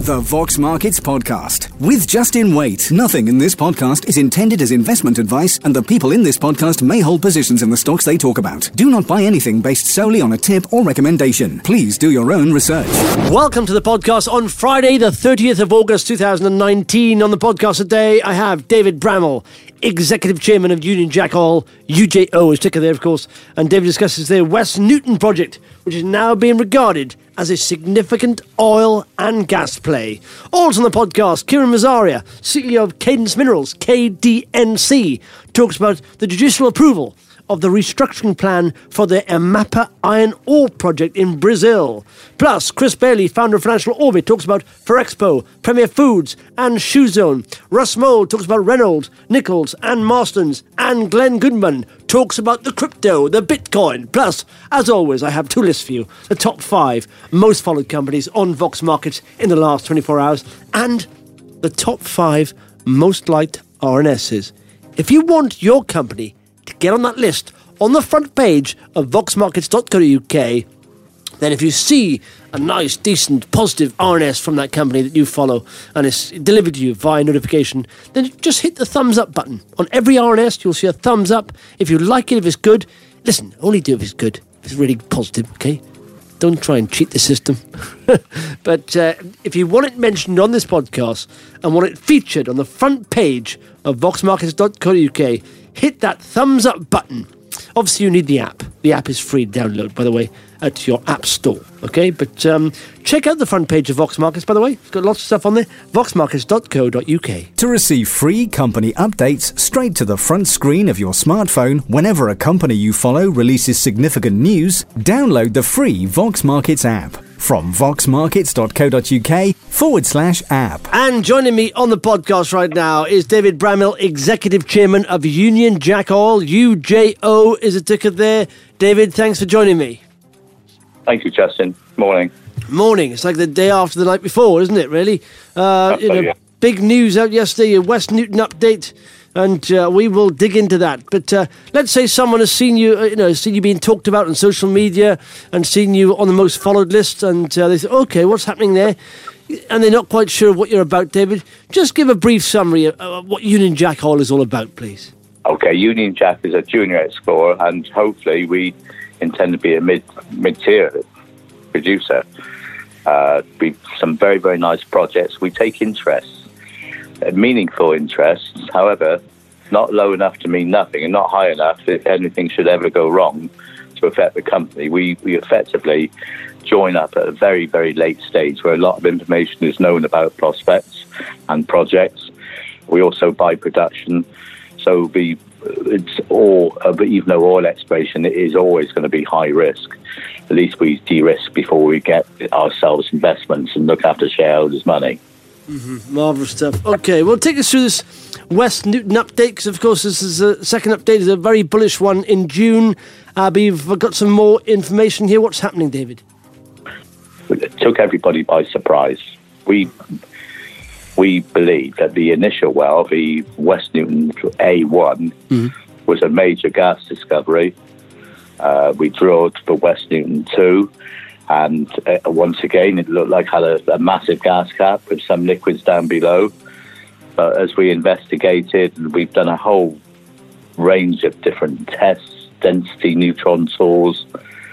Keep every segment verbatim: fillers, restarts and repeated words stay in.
The Vox Markets Podcast with Justin Waite. Nothing in this podcast is intended as investment advice, and the people in this podcast may hold positions in the stocks they talk about. Do not buy anything based solely on a tip or recommendation. Please do your own research. Welcome to the podcast on Friday, the thirtieth of August, two thousand nineteen. On the podcast today, I have David Bramall, Executive Chairman of Union Jack Oil, U J O is ticker there, of course, and David discusses their West Newton project, which is now being regarded as a significant oil and gas play. Also on the podcast, Kieran Mazzaria, C E O of Cadence Minerals, K D N C, talks about the judicial approval of the restructuring plan for the Amapa iron ore project in Brazil. Plus, Chris Bailey, founder of Financial Orbit, talks about Ferrexpo, Premier Foods and Shoezone. Russ Mould talks about Reynolds, Nichols and Marston's. And Glenn Goodman talks about the crypto, the Bitcoin. Plus, as always, I have two lists for you. The top five most followed companies on Vox Markets in the last twenty-four hours. And the top five most liked R N Ss. If you want your company to get on that list on the front page of vox markets dot co dot U K, then if you see a nice, decent, positive R N S from that company that you follow and it's delivered to you via notification, then just hit the thumbs up button. On every R N S, you'll see a thumbs up. If you like it, if it's good, listen, only do it if it's good, if it's really positive, okay? Don't try and cheat the system. But uh, if you want it mentioned on this podcast and want it featured on the front page of vox markets dot co dot U K, hit that thumbs up button. Obviously, you need the app. The app is free to download, by the way, at your app store. Okay, but um, check out the front page of Vox Markets, by the way. It's got lots of stuff on there. vox markets dot co dot U K. To receive free company updates straight to the front screen of your smartphone whenever a company you follow releases significant news, download the free Vox Markets app from vox markets dot co dot U K forward slash app. And joining me on the podcast right now is David Bramall, Executive Chairman of Union Jack Oil. U J O is a ticker there. David, thanks for joining me. Thank you, Justin. Morning. Morning. It's like the day after the night before, isn't it, really? Uh, you know, yeah. Big news out yesterday, a West Newton update, and uh, we will dig into that. But uh, let's say someone has seen you, uh, you know, seen you being talked about on social media and seen you on the most followed list, and uh, they say, okay, what's happening there? And they're not quite sure what you're about, David. Just give a brief summary of uh, what Union Jack Oil is all about, please. Okay, Union Jack is a junior explorer, and hopefully we intend to be a mid, mid-tier producer. Uh, we some very, very nice projects. We take interests, uh, meaningful interests, however, not low enough to mean nothing and not high enough if anything should ever go wrong to affect the company. We, we effectively join up at a very, very late stage where a lot of information is known about prospects and projects. We also buy production. So we, it's all, uh, but even though oil exploration is always going to be high risk, at least we de-risk before we get ourselves investments and look after shareholders' money. Mm-hmm. Marvellous stuff. Okay, well, take us through this West Newton update, because of course this is a second update, is a very bullish one in June. Uh, but you've got some more information here. What's happening, David? It took everybody by surprise. We we believe that the initial well, the West Newton A one, mm-hmm. was a major gas discovery. Uh, we drilled for West Newton two, and uh, once again it looked like it had a, a massive gas cap with some liquids down below. But as we investigated, we've done a whole range of different tests, density neutron source,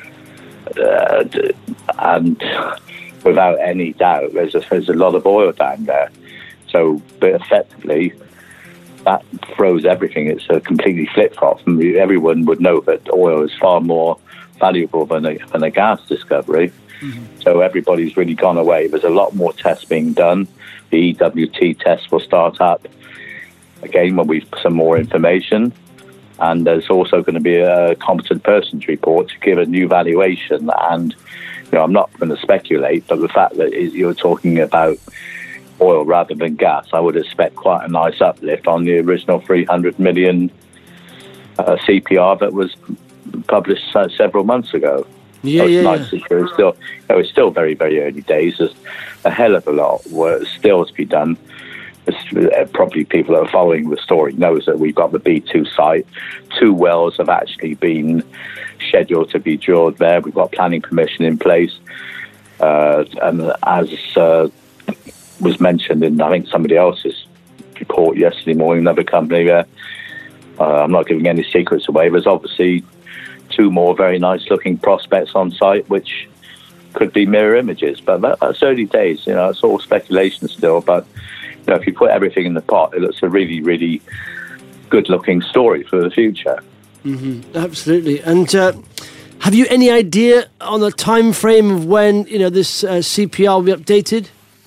uh, and without any doubt, there's a, there's a lot of oil down there. So, but effectively, that throws everything. It's a completely flip-flop. Everyone would know that oil is far more valuable than a, than a gas discovery. Mm-hmm. So everybody's really gone away. There's a lot more tests being done. The E W T test will start up again when we've some more information. And there's also going to be a competent persons report to give a new valuation. And, you know, I'm not going to speculate, but the fact that you're talking about oil rather than gas, I would expect quite a nice uplift on the original three hundred million uh, C P R that was published uh, several months ago. Yeah, so it's yeah, nice yeah. to hear. It's still, you know, it's still very, very early days. There's a hell of a lot work still to be done. It's, probably people that are following the story knows that we've got the B two site. Two wells have actually been scheduled to be drilled there. We've got planning permission in place. Uh, and as uh, was mentioned in, I think, somebody else's report yesterday morning, another company where, uh, I'm not giving any secrets away, there's obviously two more very nice-looking prospects on site, which could be mirror images. But that, that's early days, you know, it's all speculation still. But, you know, if you put everything in the pot, it looks a really, really good-looking story for the future. Mm-hmm. Absolutely. And uh, have you any idea on the time frame of when, you know, this uh, C P R will be updated?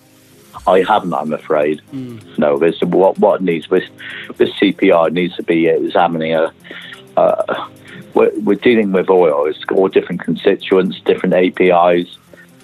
I haven't, I'm afraid. Mm. No, there's what what needs this this C P R needs to be examining a. Uh, we're, we're dealing with oil. It's all different constituents, different A P Is.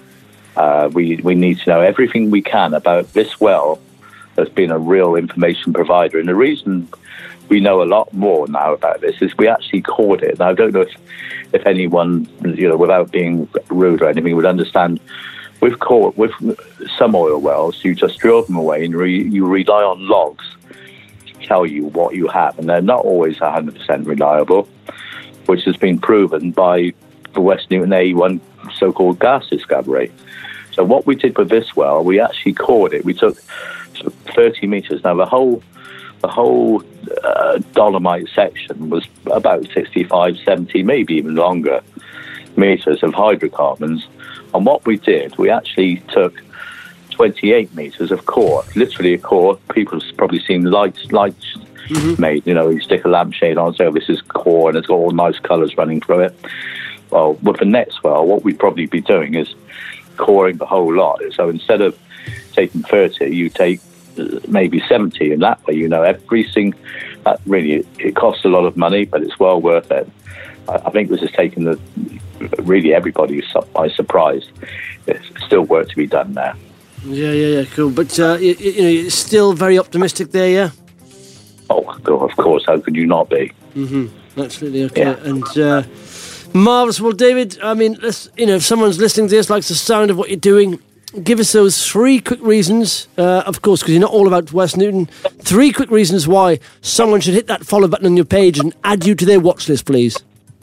Uh, we we need to know everything we can about this well that's been a real information provider. And the reason we know a lot more now about this is we actually caught it. And I don't know if if anyone, you know, without being rude or anything, would understand. We've caught with some oil wells, you just drill them away and re, you rely on logs to tell you what you have. And they're not always one hundred percent reliable, which has been proven by the West Newton A one so-called gas discovery. So what we did with this well, we actually cored it. We took thirty metres. Now, the whole the whole uh, dolomite section was about sixty-five, seventy, maybe even longer metres of hydrocarbons. And what we did, we actually took twenty-eight metres of core, literally a core. People have probably seen lights, lights mm-hmm. made, you know, you stick a lampshade on, so this is core, and it's got all nice colours running through it. Well, with the next well, what we'd probably be doing is coring the whole lot. So instead of taking thirty, you take maybe seventy, and that way, you know, everything. That really, it costs a lot of money, but it's well worth it. I think this has taken the really everybody by surprise. There's still work to be done there. Yeah, yeah, yeah, cool. But uh, you, you know, you're still very optimistic there, yeah. Oh, of course. How could you not be? Mm-hmm. Absolutely. Okay. Yeah. And uh, marvelous. Well, David, I mean, let's, you know, if someone's listening to this, likes the sound of what you're doing, give us those three quick reasons. Uh, of course, because you're not all about West Newton. Three quick reasons why someone should hit that follow button on your page and add you to their watch list, please.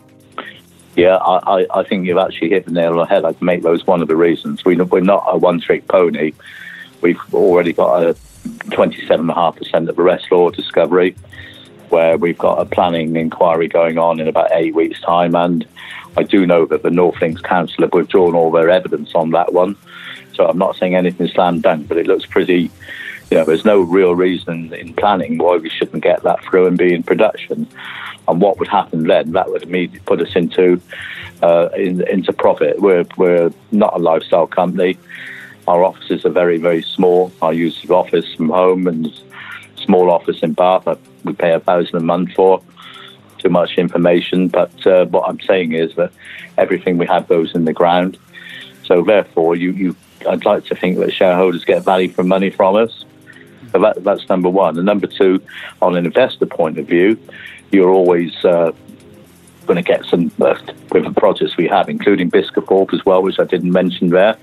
Yeah, I, I think you've actually hit the nail on the head. I'd make those one of the reasons. We, we're not a one-trick pony. We've already got a twenty-seven point five percent of arrest law discovery, where we've got a planning inquiry going on in about eight weeks' time. And I do know that the North Links Council have withdrawn all their evidence on that one. So I'm not saying anything slam dunk, but it looks pretty, you know, there's no real reason in planning why we shouldn't get that through and be in production. And what would happen then? That would immediately put us into uh, in, into profit. We're we're not a lifestyle company. Our offices are very very small. I use the office from home and small office in Bath. We pay a thousand a month for. Too much information. But uh, what I'm saying is that everything we have goes in the ground. So therefore, you you I'd like to think that shareholders get value for money from us. So that, that's number one. And number two, on an investor point of view, you're always uh, going to get some uh, with the projects we have, including Biscathorpe as well, which I didn't mention there.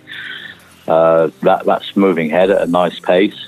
Uh, that that's moving ahead at a nice pace.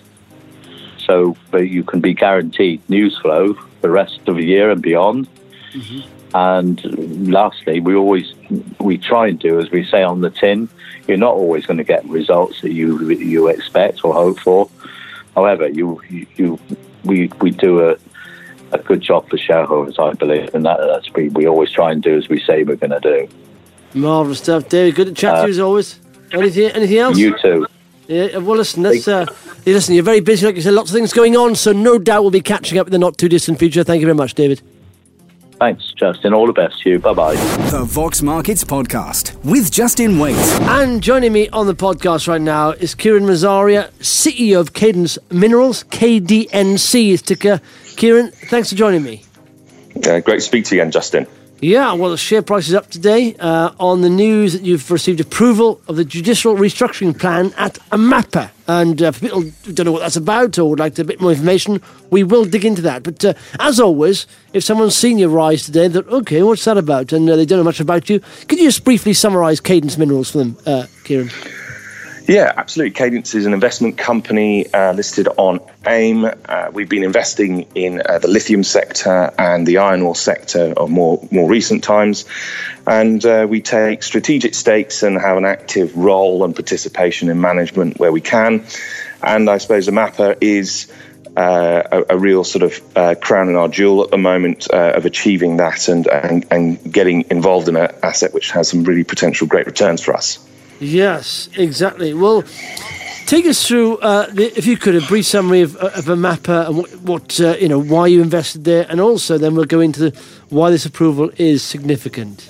So but you can be guaranteed news flow for the rest of the year and beyond. Mm-hmm. And lastly, we always we try and do, as we say on the tin, you're not always going to get results that you you expect or hope for. However, you you we we do a a good job for shareholders, I believe, and that, that's we, we always try and do as we say we're going to do. Marvellous stuff, David. Good to chat uh, to you as always. Anything, anything else? You too. Yeah. Well, listen. That's uh, listen. You're very busy, like you said. Lots of things going on, so no doubt we'll be catching up in the not too distant future. Thank you very much, David. Thanks, Justin. All the best to you. Bye-bye. The Vox Markets Podcast with Justin Waite. And joining me on the podcast right now is Kieran Mazzaria, C E O of Cadence Minerals. K D N C is ticker. Kieran, thanks for joining me. Uh, great to speak to you again, Justin. Yeah, well, the share price is up today uh, on the news that you've received approval of the judicial restructuring plan at Amapa. And uh, for people who don't know what that's about or would like a bit more information, we will dig into that. But uh, as always, if someone's seen your rise today, that okay, what's that about? And uh, they don't know much about you, could you just briefly summarise Cadence Minerals for them, uh, Kieran? Yeah, absolutely. Cadence is an investment company uh, listed on AIM. Uh, we've been investing in uh, the lithium sector and the iron ore sector of more, more recent times. And uh, we take strategic stakes and have an active role and participation in management where we can. And I suppose Amapa is uh, a, a real sort of uh, crown in our jewel at the moment uh, of achieving that and, and, and getting involved in an asset which has some really potential great returns for us. Yes, exactly. Well, take us through, uh, the, if you could, a brief summary of, of Amapa and what, what uh, you know, why you invested there, and also then we'll go into the, why this approval is significant.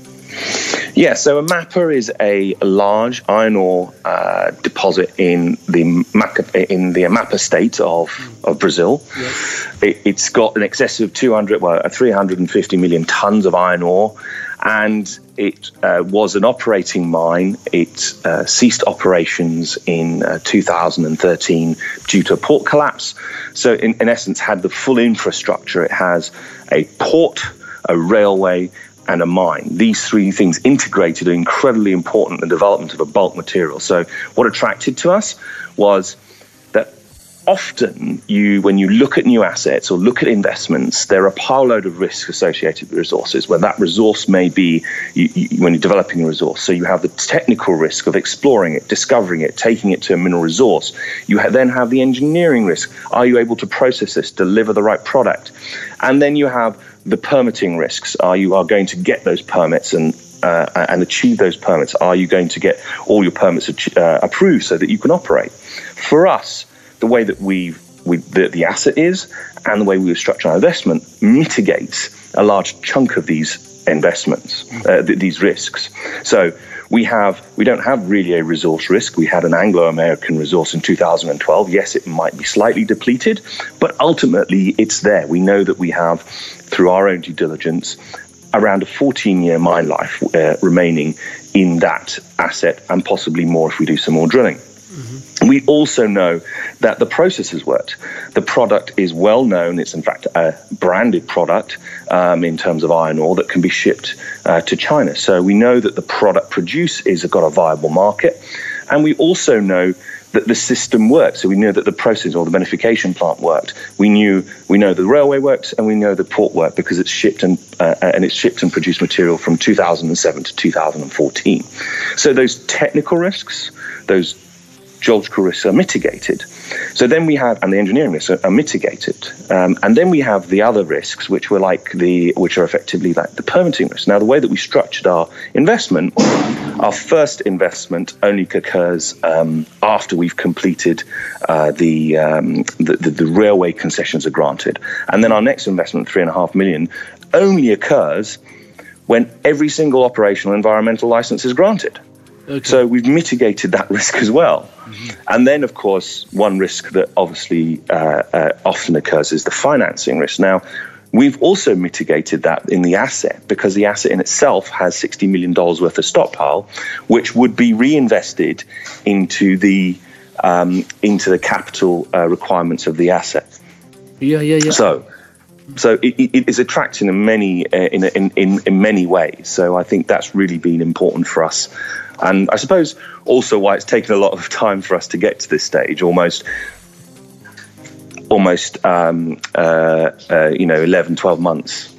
Yeah, so Amapa is a large iron ore uh, deposit in the Maca, in the Amapa state of, of Brazil. Yes. It, it's got an excess of two hundred, well, three hundred fifty million tons of iron ore, and it uh, was an operating mine. It uh, ceased operations in uh, two thousand thirteen due to a port collapse. So, in, in essence, had the full infrastructure. It has a port, a railway, and a mine. These three things integrated are incredibly important in the development of a bulk material. So what attracted to us was that often you, when you look at new assets or look at investments, there are a pile load of risks associated with resources, where that resource may be you, you, when you're developing a resource. So you have the technical risk of exploring it, discovering it, taking it to a mineral resource. You ha- then have the engineering risk. Are you able to process this, deliver the right product? And then you have the permitting risks. Are you are going to get those permits and uh, and achieve those permits? Are you going to get all your permits uh, approved so that you can operate? For us, the way that we we the, the asset is and the way we structure our investment mitigates a large chunk of these investments, uh, th- these risks. So we have we don't have really a resource risk. We had an Anglo-American resource in two thousand twelve. Yes, it might be slightly depleted, but ultimately it's there. We know that we have, through our own due diligence, around a fourteen-year mine life uh, remaining in that asset, and possibly more if we do some more drilling. Mm-hmm. We also know that the process has worked. The product is well known. It's in fact a branded product um, in terms of iron ore that can be shipped uh, to China. So we know that the product produced is got a viable market. And we also know that the system works. So we know that the process or the beneficiation plant worked. We knew we know the railway works, and we know the port worked because it's shipped and uh, and it's shipped and produced material from two thousand seven to two thousand fourteen. So those technical risks, those geological risks are mitigated. So then we have, and the engineering risks are, are mitigated. Um, and then we have the other risks, which were like the, which are effectively like the permitting risks. Now, the way that we structured our investment, our first investment only occurs um, after we've completed uh, the, um, the, the the railway concessions are granted, and then our next investment, three and a half million, only occurs when every single operational environmental license is granted. Okay. So we've mitigated that risk as well. Mm-hmm. And then, of course, one risk that obviously uh, uh, often occurs is the financing risk. Now, we've also mitigated that in the asset, because the asset in itself has sixty million dollars worth of stockpile, which would be reinvested into the um, into the capital uh, requirements of the asset. Yeah, yeah, yeah. So. So it, it is attracting in many uh, in, in in in many ways. So I think that's really been important for us, and I suppose also why it's taken a lot of time for us to get to this stage. Almost, almost um, uh, uh, you know, eleven, twelve months.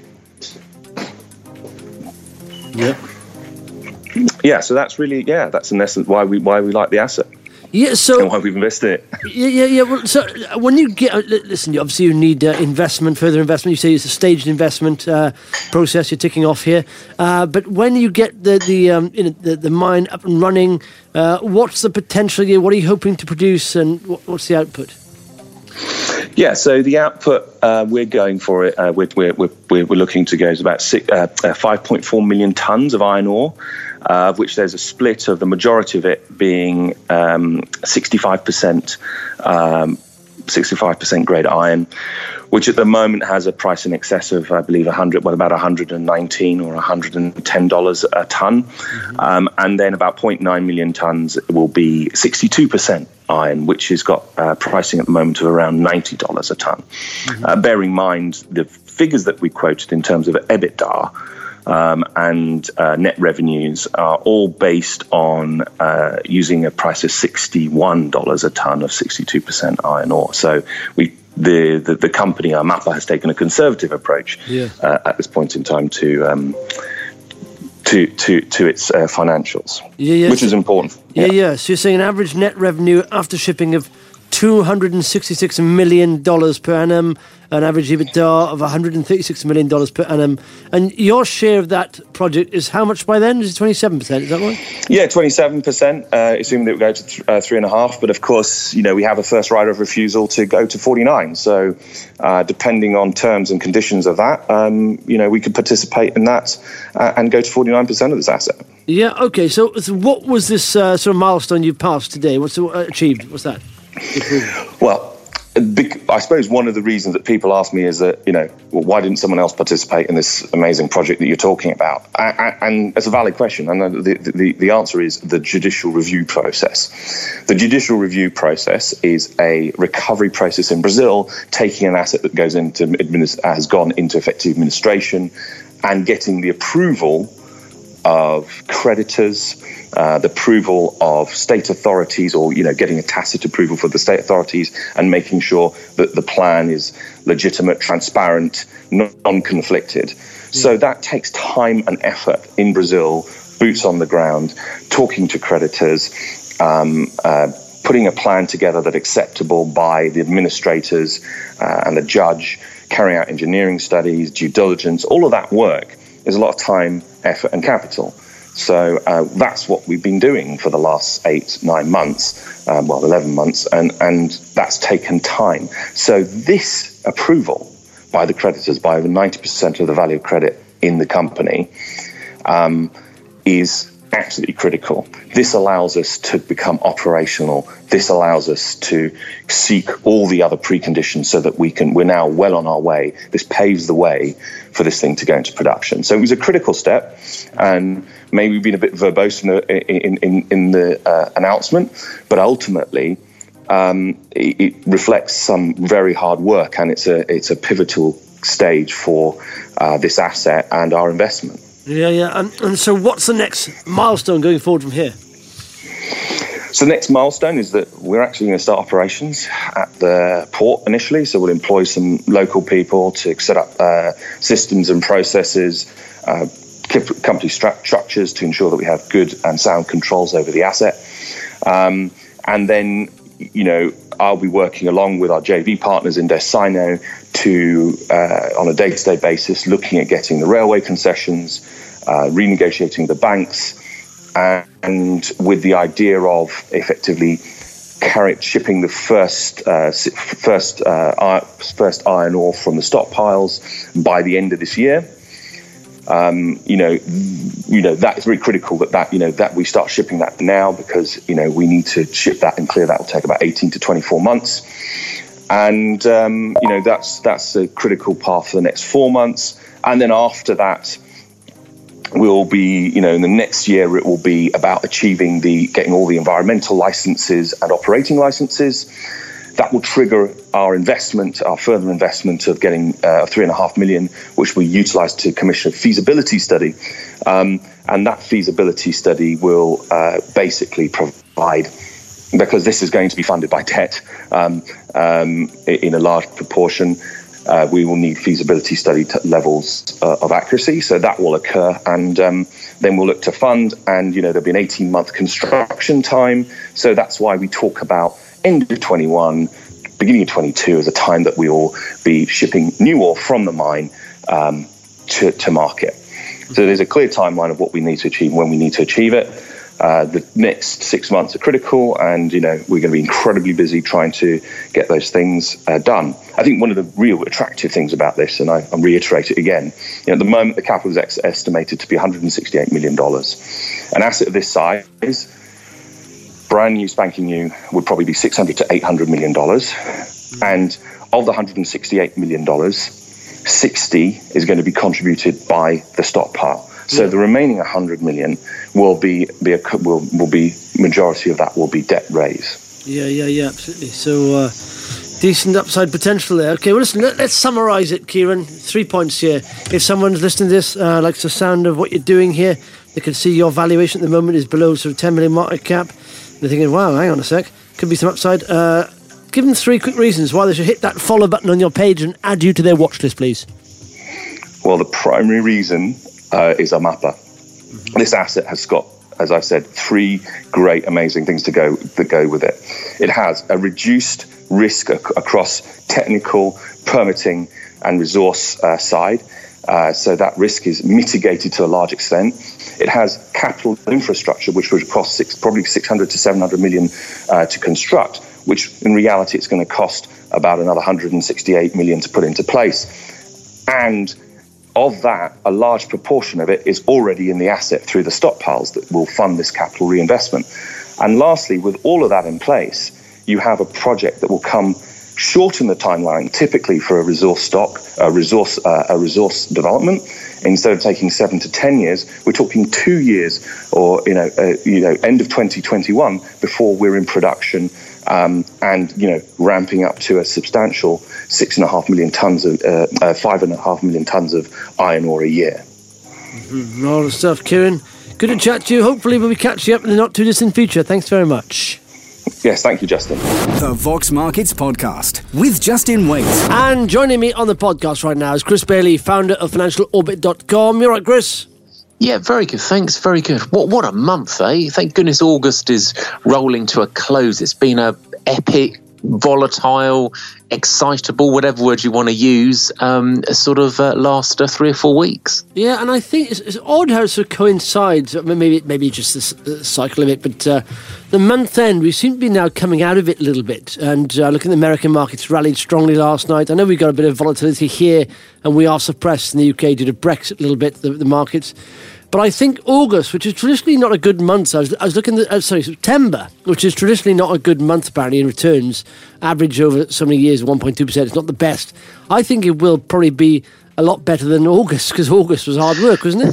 Yeah. Yeah. So that's really yeah. That's in essence why we why we like the asset. Yeah, so and why we've invested it. Yeah, yeah, yeah. Well, so when you get, listen, obviously you need uh, investment, further investment. You say it's a staged investment uh, process you're ticking off here. Uh, but when you get the the, um, you know, the the mine up and running, uh, what's the potential? What are you hoping to produce, and what, what's the output? Yeah, so the output uh, we're going for it. Uh, we're, we're we're we're looking to go is about six, uh, uh, five point four million tons of iron ore. Uh, of which there's a split of the majority of it being um, sixty-five percent um, sixty-five percent grade iron, which at the moment has a price in excess of, I believe, one hundred, well, about one hundred nineteen or one hundred ten dollars a ton. Mm-hmm. Um, and then about zero point nine million tons will be sixty-two percent iron, which has got uh, pricing at the moment of around ninety dollars a ton. Mm-hmm. Uh, bear in mind the figures that we quoted in terms of EBITDA Um, and uh, net revenues are all based on uh, using a price of sixty-one dollars a ton of sixty-two percent iron ore. So we, the, the, the company, Amapa, has taken a conservative approach yeah. uh, at this point in time to um, to to to its uh, financials, yeah, yeah. which is important. Yeah, yeah, yeah. So you're saying an average net revenue after shipping of two hundred sixty-six million dollars per annum, an average EBITDA of one hundred thirty-six million dollars per annum. And your share of that project is how much by then? Is it twenty-seven percent? Is that right? Yeah, twenty-seven percent, uh, assuming that we go to th- uh, three and a half. But of course, you know, we have a first right of refusal to go to forty-nine. So uh, depending on terms and conditions of that, um, you know, we could participate in that uh, and go to forty-nine percent of this asset. Yeah, okay. So, so what was this uh, sort of milestone you passed today? What's uh, achieved? What's that? Well, I suppose one of the reasons that people ask me is that, you know, well, why didn't someone else participate in this amazing project that you're talking about? And it's a valid question. And the, the, the answer is the judicial review process. The judicial review process is a recovery process in Brazil, taking an asset that goes into has gone into effective administration and getting the approval of creditors, uh, the approval of state authorities, or, you know, getting a tacit approval for the state authorities, and making sure that the plan is legitimate, transparent, non-conflicted. Mm. So that takes time and effort in Brazil, boots on the ground, talking to creditors, um, uh, putting a plan together that's acceptable by the administrators uh, and the judge, carrying out engineering studies, due diligence. All of that work is a lot of time, effort and capital. So uh, that's what we've been doing for the last eight, nine months, um, well, eleven months, and, and that's taken time. So this approval by the creditors, by over ninety percent of the value of credit in the company, um, is absolutely critical. This allows us to become operational. This allows us to seek all the other preconditions so that we can, we're now well on our way. This paves the way for this thing to go into production. So it was a critical step, and maybe we've been a bit verbose in the, in, in, in the uh, announcement, but ultimately um, it, it reflects some very hard work, and it's a, it's a pivotal stage for uh, this asset and our investment. Yeah, yeah. And, and so what's the next milestone going forward from here? So the next milestone is that we're actually going to start operations at the port initially. So we'll employ some local people to set up uh, systems and processes, uh, company stru- structures to ensure that we have good and sound controls over the asset. Um, and then, you know, I'll be working along with our J V partners in Desino to, uh, on a day-to-day basis, looking at getting the railway concessions, uh, renegotiating the banks, and with the idea of effectively carry, shipping the first uh, first uh, first iron ore from the stockpiles by the end of this year. Um, you know, you know that is very critical that that you know that we start shipping that now, because you know we need to ship that and clear that will take about eighteen to twenty-four months, and um, you know that's that's a critical part for the next four months, and then after that, we'll be, you know, in the next year, it will be about achieving the, getting all the environmental licenses and operating licenses. That will trigger our investment, our further investment of getting uh, three and a half million, which we utilize to commission a feasibility study. Um, and that feasibility study will uh, basically provide, because this is going to be funded by debt um, um, in a large proportion, Uh, we will need feasibility study t- levels uh, of accuracy, so that will occur, and um, then we'll look to fund, and you know there'll be an eighteen-month construction time, so that's why we talk about end of twenty-one, beginning of twenty-two as a time that we will be shipping new ore from the mine um, to, to market. So there's a clear timeline of what we need to achieve, when we need to achieve it. Uh, the next six months are critical, and you know we're going to be incredibly busy trying to get those things uh, done. I think one of the real attractive things about this, and I, I'll reiterate it again, you know, at the moment the capital is ex- estimated to be one hundred sixty-eight million dollars. An asset of this size, brand new, spanking new, would probably be six hundred to eight hundred million dollars. And of the one hundred sixty-eight million dollars, sixty is going to be contributed by the stockpile. So yeah. The remaining one hundred million will be be a will will be majority of that will be debt raise. Yeah, yeah, yeah, absolutely. So uh, decent upside potential there. Okay, well listen, let, let's summarise it, Kieran. Three points here. If someone's listening to this, uh, likes the sound of what you're doing here, they can see your valuation at the moment is below sort of ten million market cap. They're thinking, wow, hang on a sec, could be some upside. Uh, give them three quick reasons why they should hit that follow button on your page and add you to their watch list, please. Well, the primary reason Uh, is Amapa. Mm-hmm. This asset has got as I said, three great, amazing things to go that go with it. It has a reduced risk ac- across technical, permitting, and resource uh, side. Uh, so that risk is mitigated to a large extent. It has capital infrastructure, which would cost six, probably six hundred to seven hundred million uh, to construct, which in reality it's going to cost about another one hundred sixty-eight million to put into place. And of that, a large proportion of it is already in the asset through the stockpiles that will fund this capital reinvestment. And lastly, with all of that in place, you have a project that will come shorten the timeline, typically for a resource stock, a resource, uh, a resource development. Instead of taking seven to ten years, we're talking two years, or you know, uh, you know, end of twenty twenty-one before we're in production, um, and you know, ramping up to a substantial six and a half million tons of, uh, uh, five and a half million tons of iron ore a year. Mm-hmm. All the stuff, Kieran. Good to chat to you. Hopefully, we'll be catching up in the not too distant future. Thanks very much. Yes, thank you, Justin. The Vox Markets Podcast with Justin Waite. And joining me on the podcast right now is Chris Bailey, founder of financial orbit dot com. You all right, Chris? Yeah, very good, thanks, very good. What what a month, eh? Thank goodness August is rolling to a close. It's been a epic, volatile, excitable, whatever word you want to use, um, sort of uh, last uh, three or four weeks. Yeah, and I think it's, it's odd how it sort of coincides. Maybe maybe just the cycle of it, but uh, the month end, we seem to be now coming out of it a little bit. And uh, looking at the American markets, rallied strongly last night. I know we got a bit of volatility here, and we are suppressed in the U K due to Brexit a little bit, the, the markets. But I think August, which is traditionally not a good month, I was, I was looking at, uh, sorry, September, which is traditionally not a good month apparently in returns, average over so many years, one point two percent, it's not the best. I think it will probably be a lot better than August, because August was hard work, wasn't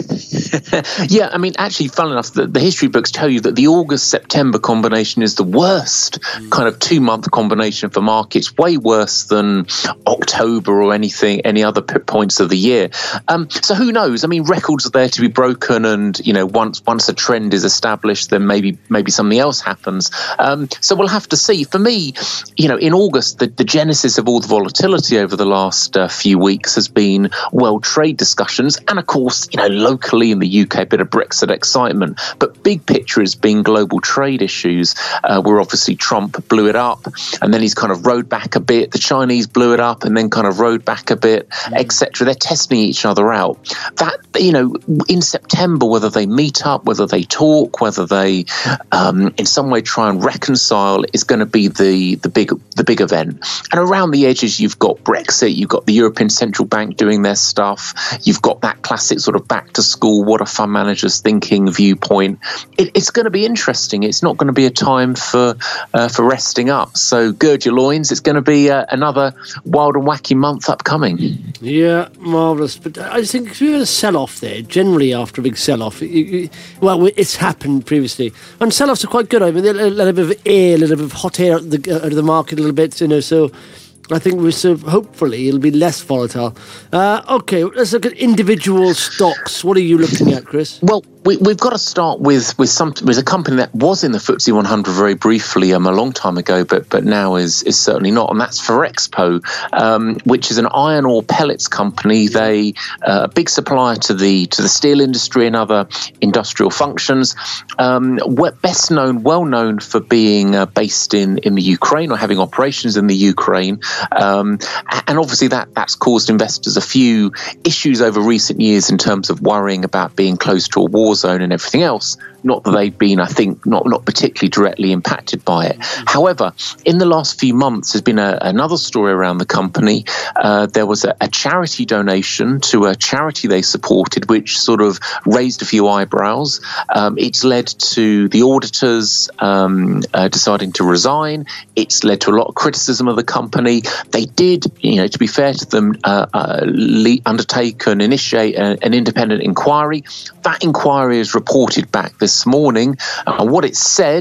it? Yeah, I mean, actually, funnily enough, the, the history books tell you that the August-September combination is the worst mm. kind of two-month combination for markets, way worse than October or anything, any other p- points of the year. Um, so who knows? I mean, records are there to be broken, and you know, once once a trend is established, then maybe maybe something else happens. Um, so we'll have to see. For me, you know, in August, the, the genesis of all the volatility over the last uh, few weeks has been world trade discussions, and of course, you know, locally in the U K, a bit of Brexit excitement. But big picture has been global trade issues, uh, where obviously Trump blew it up, and then he's kind of rode back a bit. The Chinese blew it up, and then kind of rode back a bit, mm. et cetera. They're testing each other out. That, you know, in September, whether they meet up, whether they talk, whether they, um, in some way, try and reconcile, is going to be the the big the big event. And around the edges, you've got Brexit, you've got the European Central Bank doing their stuff. You've got that classic sort of back to school, what are fund managers thinking viewpoint. It, it's going to be interesting. It's not going to be a time for uh, for resting up. So gird your loins. It's going to be uh, another wild and wacky month upcoming. Yeah, marvellous. But I just think we had a sell-off there, generally after a big sell-off. Well, it's happened previously. And sell-offs are quite good. I mean, a little bit of air, a little bit of hot air out of the, out of the market a little bit, you know, so I think we're so hopefully it'll be less volatile. Uh, okay, let's look at individual stocks. What are you looking at, Chris? Well, we, we've got to start with with some with a company that was in the F T S E one hundred very briefly um, a long time ago, but but now is is certainly not, and that's Ferrexpo, um, which is an iron ore pellets company. They uh, a big supplier to the to the steel industry and other industrial functions. Um, best known, well known for being uh, based in in the Ukraine or having operations in the Ukraine. Um, and obviously that that's caused investors a few issues over recent years in terms of worrying about being close to a war zone and everything else. Not that they've been, I think, not, not particularly directly impacted by it. However, in the last few months, there's been a, another story around the company. Uh, there was a, a charity donation to a charity they supported, which sort of raised a few eyebrows. Um, it's led to the auditors um, uh, deciding to resign. It's led to a lot of criticism of the company. They did, you know, to be fair to them, uh, uh, le- undertake and initiate a, an independent inquiry. That inquiry is reported back this morning, and what it said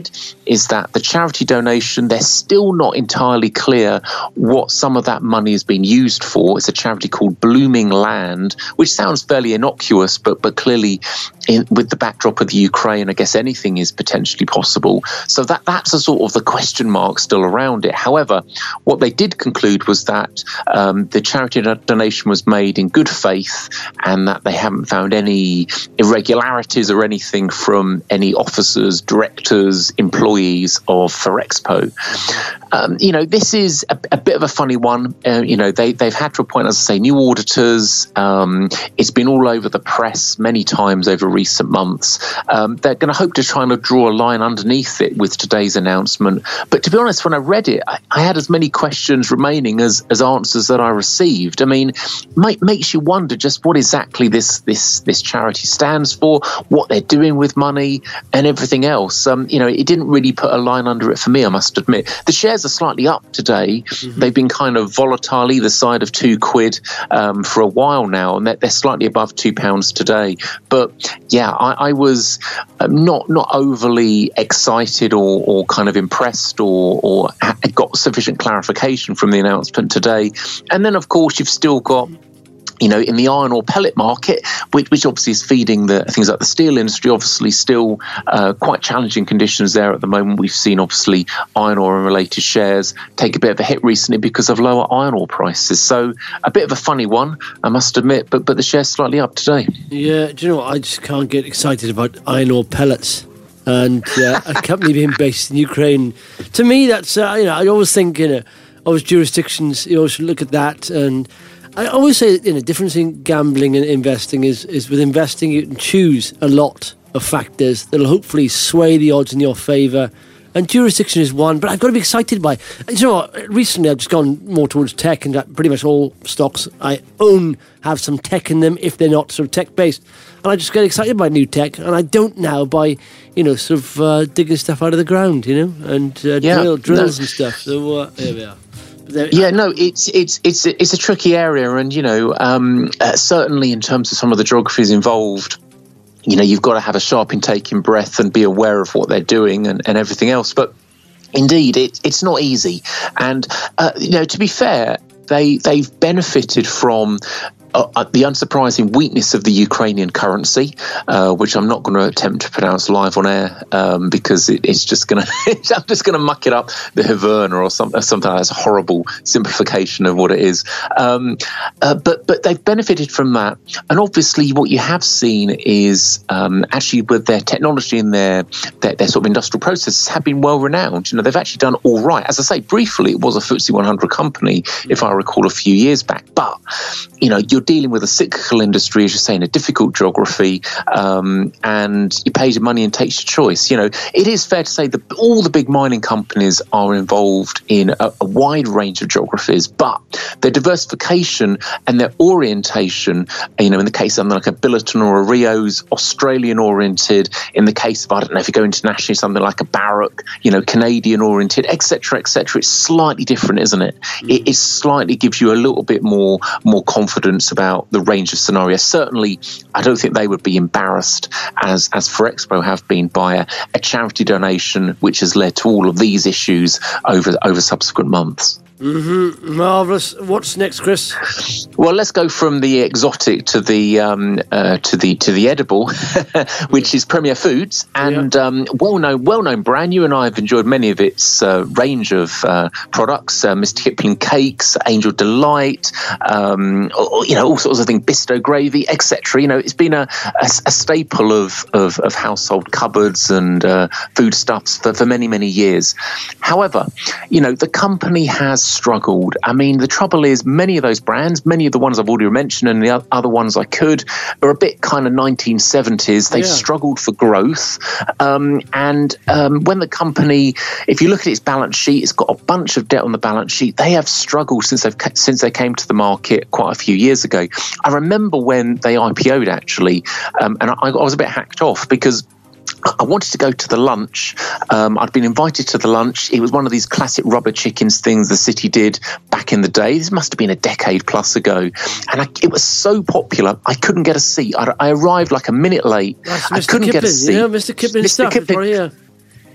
is that the charity donation, they're still not entirely clear what some of that money has been used for. It's a charity called Blooming Land, which sounds fairly innocuous, but but clearly in, with the backdrop of the Ukraine, I guess anything is potentially possible. So that that's a sort of the question mark still around it. However, what they did conclude was that um, the charity donation was made in good faith and that they haven't found any irregularities or anything from any officers, directors, employees of Ferrexpo. Um, you know, this is a, a bit of a funny one. Uh, you know, they, they've had to appoint, as I say, new auditors. Um, it's been all over the press many times over recent months. Um, they're going to hope to try and draw a line underneath it with today's announcement. But to be honest, when I read it, I, I had as many questions remaining as, as answers that I received. I mean, it makes you wonder just what exactly this this this charity stands for, what they're doing with money, and everything else. Um, you know, it didn't really put a line under it for me, I must admit. The shares are slightly up today. Mm-hmm. They've been kind of volatile either side of two quid um, for a while now, and they're, they're slightly above two pounds today. But yeah, I, I was not not overly excited or, or kind of impressed or, or got sufficient clarification from the announcement today. And then, of course, you've still got, you know, in the iron ore pellet market, which, which obviously is feeding the things like the steel industry, obviously still uh, quite challenging conditions there at the moment. We've seen, obviously, iron ore and related shares take a bit of a hit recently because of lower iron ore prices. So a bit of a funny one, I must admit, but, but the share's slightly up today. Yeah, do you know what? I just can't get excited about iron ore pellets. And uh, a company being based in Ukraine. To me, that's, uh, you know, I always think, you know, always jurisdictions, you always look at that. And I always say that, you know, the difference in gambling and investing is, is with investing, you can choose a lot of factors that'll hopefully sway the odds in your favour. And jurisdiction is one, but I've got to be excited by, you know what, recently I've just gone more towards tech, and pretty much all stocks I own have some tech in them if they're not sort of tech-based. And I just get excited by new tech, and I don't now by, you know, sort of uh, digging stuff out of the ground, you know, and uh, yeah, drill, drills no. and stuff. So uh, there we are. There, yeah, no, it's it's it's it's a tricky area, and you know, um, uh, certainly in terms of some of the geographies involved, you know, you've got to have a sharp intake in breath and be aware of what they're doing and, and everything else. But indeed, it, it's not easy. And, uh, you know, to be fair, they, they've benefited from Uh, the unsurprising weakness of the Ukrainian currency, uh, which I'm not going to attempt to pronounce live on air um, because it, it's just going to, I'm just going to muck it up, the Hverner or some, something that's a horrible simplification of what it is. Um, uh, but but they've benefited from that. And obviously what you have seen is um, actually with their technology and their, their, their sort of industrial processes have been well renowned. You know, they've actually done all right. As I say, briefly, it was a F T S E one hundred company, if I recall, a few years back. But, you know, you're dealing with a cyclical industry, as you say, in a difficult geography, um, and you pay your money and takes your choice. You know, it is fair to say that all the big mining companies are involved in a, a wide range of geographies, but their diversification and their orientation, you know, in the case of something like a Billiton or a Rio's, Australian-oriented. In the case of, I don't know, if you go internationally, something like a Barrick, you know, Canadian-oriented, et cetera, et cetera. It's slightly different, isn't it? Mm. It, it slightly gives you a little bit more, more confidence about the range of scenarios. Certainly, I don't think they would be embarrassed, as as Ferrexpo have been, by a, a charity donation, which has led to all of these issues over over subsequent months. Mm-hmm. Marvellous. What's next, Chris? Well, let's go from the exotic to the um, uh, to the to the edible, which is Premier Foods, and yeah. um, well-known well-known brand. You and I have enjoyed many of its uh, range of uh, products: uh, Mister Kipling cakes, Angel Delight, um, or, you know, all sorts of things, Bisto gravy, et cetera. You know, it's been a, a, a staple of, of of household cupboards and uh, foodstuffs for, for many many years. However, you know, the company has struggled. I mean, the trouble is many of those brands, many of the ones I've already mentioned and the other ones I could, are a bit kind of nineteen seventies. They've yeah. struggled for growth. Um, and um, when the company, if you look at its balance sheet, it's got a bunch of debt on the balance sheet. They have struggled since they've since they came to the market quite a few years ago. I remember when they I P O'd actually, um, and I, I was a bit hacked off because I wanted to go to the lunch. Um, I'd been invited to the lunch. It was one of these classic rubber chickens things the city did back in the day. This must have been a decade plus ago. And I, it was so popular, I couldn't get a seat. I, I arrived like a minute late. That's I Mister couldn't Kipling, get a seat. Yeah, Mister Kipling Mister stuff. Kipling, right, yeah.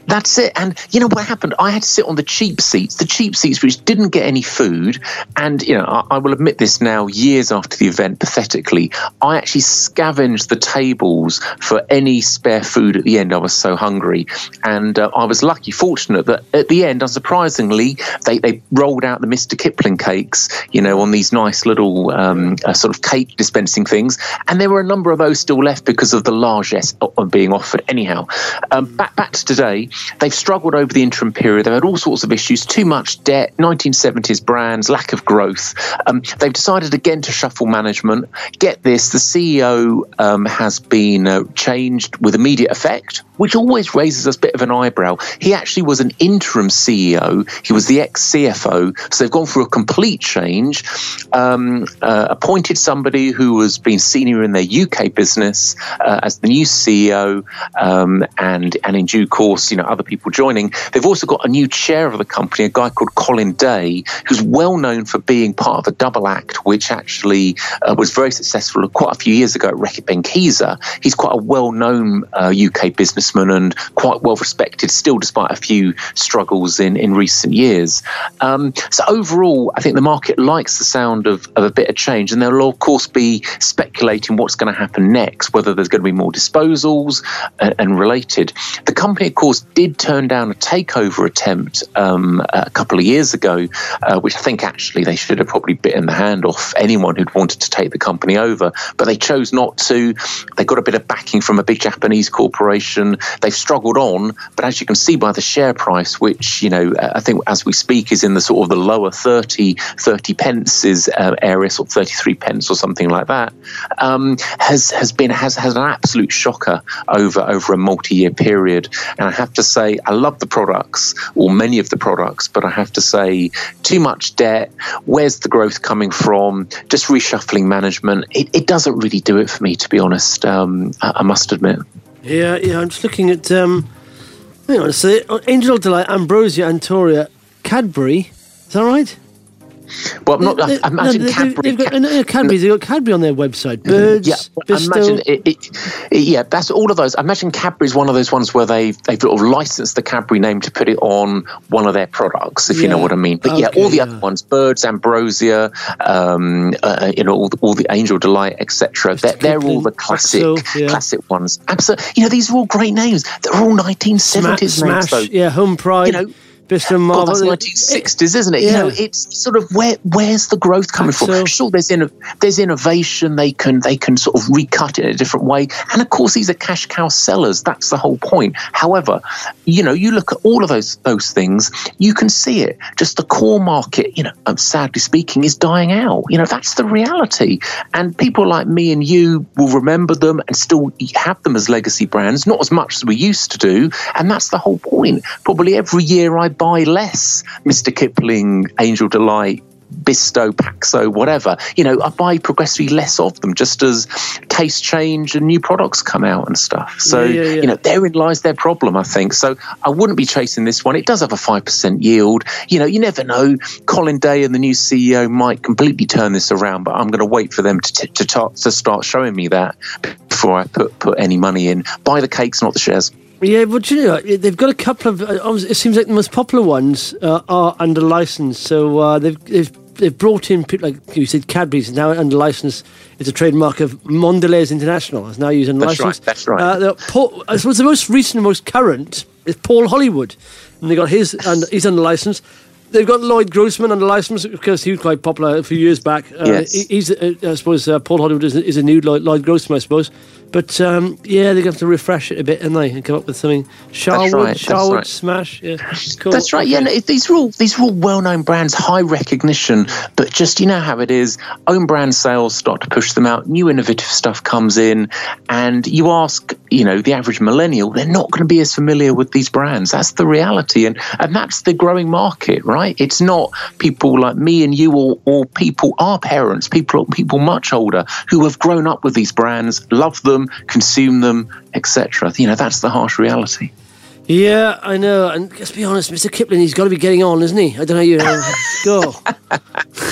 That's it. And you know what happened? I had to sit on the cheap seats, the cheap seats which didn't get any food. And, you know, I, I will admit this now, years after the event, pathetically, I actually scavenged the tables for any spare food at the end. I was so hungry. And uh, I was lucky, fortunate that at the end, unsurprisingly, they, they rolled out the Mister Kipling cakes, you know, on these nice little um, uh, sort of cake dispensing things. And there were a number of those still left because of the largesse being offered. Anyhow, um, back, back to today. They've struggled over the interim period. They've had all sorts of issues, too much debt, nineteen seventies brands, lack of growth. Um, they've decided again to shuffle management. Get this, the C E O um, has been uh, changed with immediate effect, which always raises a bit of an eyebrow. He actually was an interim C E O. He was the ex-C F O. So they've gone through a complete change, um, uh, appointed somebody who has been senior in their U K business uh, as the new C E O, um, and, and in due course, you know, other people joining. They've also got a new chair of the company, a guy called Colin Day, who's well known for being part of the Double Act, which actually uh, was very successful quite a few years ago at Reckitt Benckiser. He's quite a well-known uh, U K businessman and quite well respected still, despite a few struggles in, in recent years. Um, so overall, I think the market likes the sound of, of a bit of change, and they'll of course be speculating what's going to happen next, whether there's going to be more disposals and, and related. The company, of course, did turn down a takeover attempt um, a couple of years ago, uh, which I think actually they should have probably bitten the hand off anyone who'd wanted to take the company over, but they chose not to. They got a bit of backing from a big Japanese corporation. They've struggled on, but as you can see by the share price, which, you know, I think as we speak is in the sort of the lower thirty, thirty pences uh, area, sort of thirty-three pence or something like that, um, has has been has has an absolute shocker over over a multi-year period. And I have to say, I love the products, or many of the products, but I have to say, too much debt. Where's the growth coming from? Just reshuffling management. It, it doesn't really do it for me, to be honest. Um, I, I must admit. Yeah, yeah. I'm just looking at. Um, hang on. So, Angel Delight, Ambrosia, Antoria, Cadbury. Is that right? Well, I'm not. They, I imagine no, they, Cadbury. They've got, no, Cadbury. They've got Cadbury on their website. Birds. Yeah, I Bisto. imagine it, it, it, yeah, that's all of those. I imagine Cadbury's one of those ones where they've they've sort of licensed the Cadbury name to put it on one of their products, if yeah. you know what I mean. But okay, yeah, all the yeah. other ones, Birds, Ambrosia, um, uh, you know, all the, all the Angel Delight, et cetera. They're, they're all the classic Axel, yeah. classic ones. Absolutely, you know, these are all great names. They're all nineteen seventies Sma- names, Smash, though. yeah, Home Pride. You know. Bisto God, Marvel. that's nineteen sixties, isn't it? Yeah. You know, it's sort of where where's the growth coming Axel. from? Sure, there's in, there's innovation. They can they can sort of recut it in a different way, and of course, these are cash cow sellers. That's the whole point. However, you know, you look at all of those those things, you can see it. Just the core market, you know, um, sadly speaking, is dying out. You know, that's the reality, and people like me and you will remember them and still have them as legacy brands, not as much as we used to do, and that's the whole point. Probably every year I buy less Mister Kipling, Angel Delight, Bisto, Paxo, whatever. You know, I buy progressively less of them just as tastes change and new products come out and stuff. So, yeah, yeah, yeah. you know, therein lies their problem, I think. So I wouldn't be chasing this one. It does have a five percent yield. You know, you never know. Colin Day and the new C E O might completely turn this around, but I'm going to wait for them to t- to, t- to start showing me that before I put, put any money in. Buy the cakes, not the shares. Yeah, but you know, they've got a couple of. Uh, it seems like the most popular ones uh, are under license. So uh, they've, they've they've brought in people like you said, Cadbury's is now under license. It's a trademark of Mondelez International. It's now used under That's license. right. That's right. Uh, Paul, I suppose the most recent, most current is Paul Hollywood, and they got his and he's under license. They've got Lloyd Grossman under license because he was quite popular a few years back. Uh, yes. He's, uh, I suppose, uh, Paul Hollywood is, is a new Lloyd, Lloyd Grossman, I suppose. But um, yeah, they're going to have to refresh it a bit, and they and come up with something. Sharwood, right, Sharwood, right. Smash, yeah, cool. That's right. Yeah, no, these are all these are all well-known brands, high recognition. But just you know how it is. Own brand sales start to push them out. New innovative stuff comes in, and you ask, you know, the average millennial, they're not going to be as familiar with these brands. That's the reality, and and that's the growing market, right? It's not people like me and you, or or people, our parents, people people much older who have grown up with these brands, love them, consume them, et cetera. You know, that's the harsh reality. Yeah, I know. And let's be honest, Mister Kipling, he's got to be getting on, isn't he? I don't know. You go.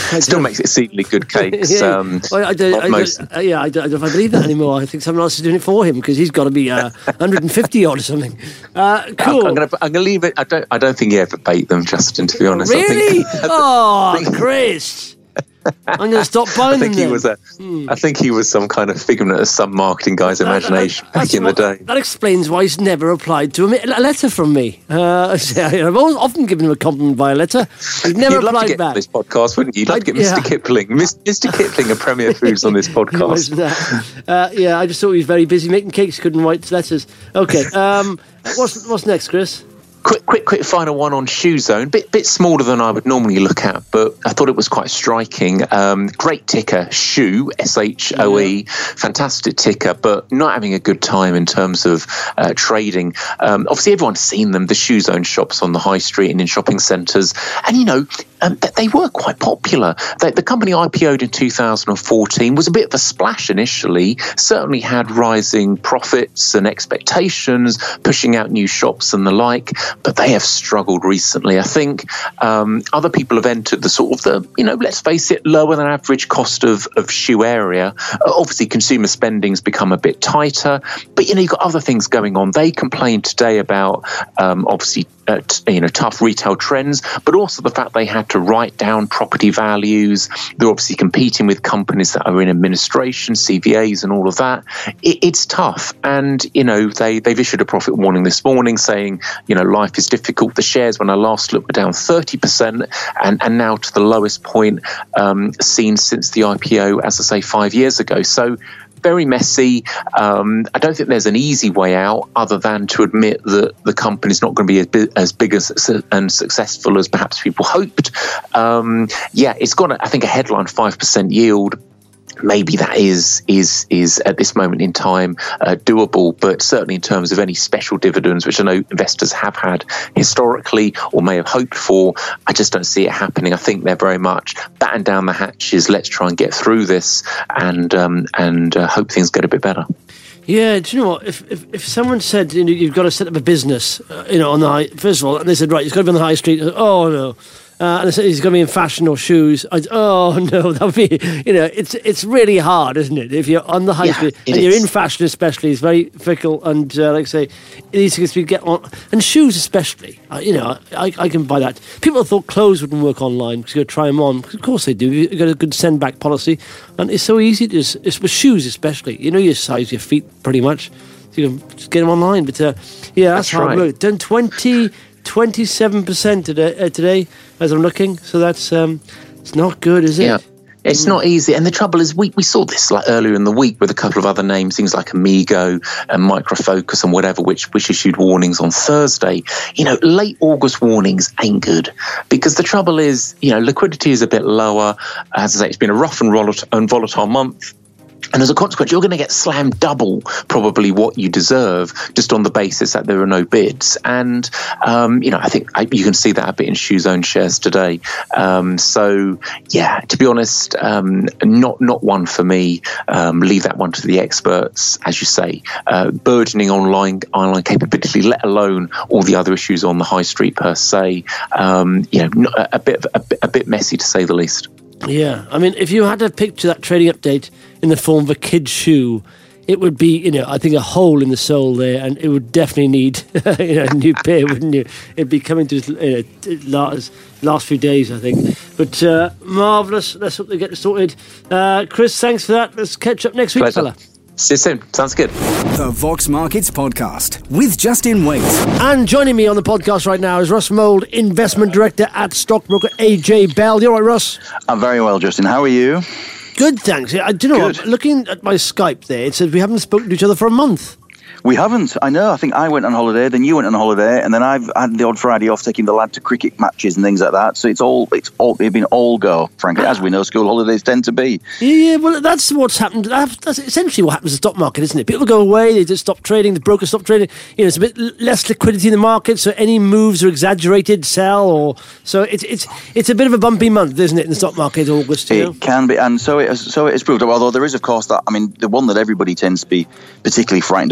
Still makes it exceedingly good cakes. yeah. Um, well, I don't, I most... don't, uh, yeah, I don't, I don't know if I believe that anymore. I think someone else is doing it for him because he's got to be uh, one hundred fifty odd or something. Uh, cool. I'm going to I'm gonna leave it. I don't. I don't think he ever baked them, Justin. To be honest, really? I think, oh, Chris. I'm going to stop buying I think them. he was a. Hmm. I think he was some kind of figment of some marketing guy's imagination that, that, back in what, the day. That explains why he's never applied to a, a letter from me. Uh, I've always, often given him a compliment by a letter. He's never You'd applied love to get back. This podcast, wouldn't you? You'd love to get yeah. Mister Kipling, Mister Kipling of Premier Foods on this podcast. uh, yeah, I just thought he was very busy making cakes, couldn't write letters. Okay, um, what's what's next, Chris? Quick, quick, quick final one on Shoe Zone. Bit, bit smaller than I would normally look at, but I thought it was quite striking. Um, great ticker, Shoe, S H O E, yeah. Fantastic ticker, but not having a good time in terms of uh, trading. Um, obviously, everyone's seen them, the Shoe Zone shops on the high street and in shopping centres, and you know, um, they were quite popular. They, the company I P O'd in two thousand fourteen, was a bit of a splash initially. Certainly had rising profits and expectations, pushing out new shops and the like. But they have struggled recently. I think um, other people have entered the sort of the, you know, let's face it, lower than average cost of, of shoe area. Uh, obviously, consumer spending's become a bit tighter, but, you know, you've got other things going on. They complained today about, um, obviously, uh, t- you know, tough retail trends, but also the fact they had to write down property values. They're obviously competing with companies that are in administration, C V As and all of that. It, it's tough. And, you know, they, they've issued a profit warning this morning saying, you know, life is difficult. The shares, when I last looked, were down thirty percent and, and now to the lowest point um, seen since the I P O, as I say, five years ago. So very messy. Um, I don't think there's an easy way out other than to admit that the company's not going to be as big, as big as, and successful as perhaps people hoped. Um, yeah, it's got, a, I think, a headline five percent yield. Maybe that is is is at this moment in time uh, doable, but certainly in terms of any special dividends, which I know investors have had historically or may have hoped for, I just don't see it happening. I think they're very much batten down the hatches. Let's try and get through this and um, and uh, hope things get a bit better. Yeah, do you know what? If if, if someone said, you know, you've got to set up a business, uh, you know, on the high, first of all, and they said, right, it's got to be on the high street. Oh no. Uh, and it's going to be in fashion or shoes. I, oh no, that would be, you know, it's it's really hard, isn't it? If you're on the high yeah, street and is. you're in fashion, especially, it's very fickle. And uh, like I say, these things we get on, and shoes especially. Uh, you know, I, I can buy that. People thought clothes wouldn't work online because you got to try them on. Of course they do. You've got a good send back policy, and it's so easy. To just, it's with shoes especially. You know your size, your feet, pretty much. So you can just get them online. But uh, yeah, that's, that's hard right. work. Done twenty. twenty-seven percent today, uh, today as I'm looking, so that's um, it's not good, is it? Yeah. It's not easy, and the trouble is, we, we saw this like earlier in the week with a couple of other names, things like Amigo and Micro Focus and whatever, which which issued warnings on Thursday. You know, late August warnings ain't good because the trouble is, you know, liquidity is a bit lower. As I say, it's been a rough and volatile, and volatile month. And as a consequence, you're going to get slammed double probably what you deserve just on the basis that there are no bids. And, um, you know, I think I, you can see that a bit in Shoe Zone shares today. Um, so, yeah, to be honest, um, not not one for me. Um, leave that one to the experts, as you say. Uh, burgeoning online online capability, let alone all the other issues on the high street per se. Um, you know, a, a bit a, a bit messy to say the least. Yeah, I mean, if you had to picture that trading update in the form of a kid's shoe, it would be, you know, I think a hole in the sole there, and it would definitely need you know, a new pair, wouldn't you? It'd be coming to you know, last, last few days, I think. But uh, marvellous. Let's hope they get it sorted. Uh, Chris, thanks for that. Let's catch up next week, Pleasure. fella. See you soon. Sounds good. The Vox Markets Podcast with Justin Waite. And joining me on the podcast right now is Russ Mould, Investment Director at stockbroker A J Bell. You all right, Russ? I'm very well, Justin. How are you? Good, thanks. I, do you know Good. what? Looking at my Skype there, it says we haven't spoken to each other for a month. We haven't. I know. I think I went on holiday, then you went on holiday, and then I've had the odd Friday off taking the lad to cricket matches and things like that. So it's all, it's all, it's been all go, frankly, as we know school holidays tend to be. Yeah, well, that's what's happened. That's essentially what happens to the stock market, isn't it? People go away, they just stop trading, the brokers stop trading. You know, it's a bit less liquidity in the market, so any moves are exaggerated, sell, or so it's it's it's a bit of a bumpy month, isn't it, in the stock market, August? You it know? can be, and so it has, so it has proved. Although there is, of course, that I mean, the one that everybody tends to be particularly frightened of is October.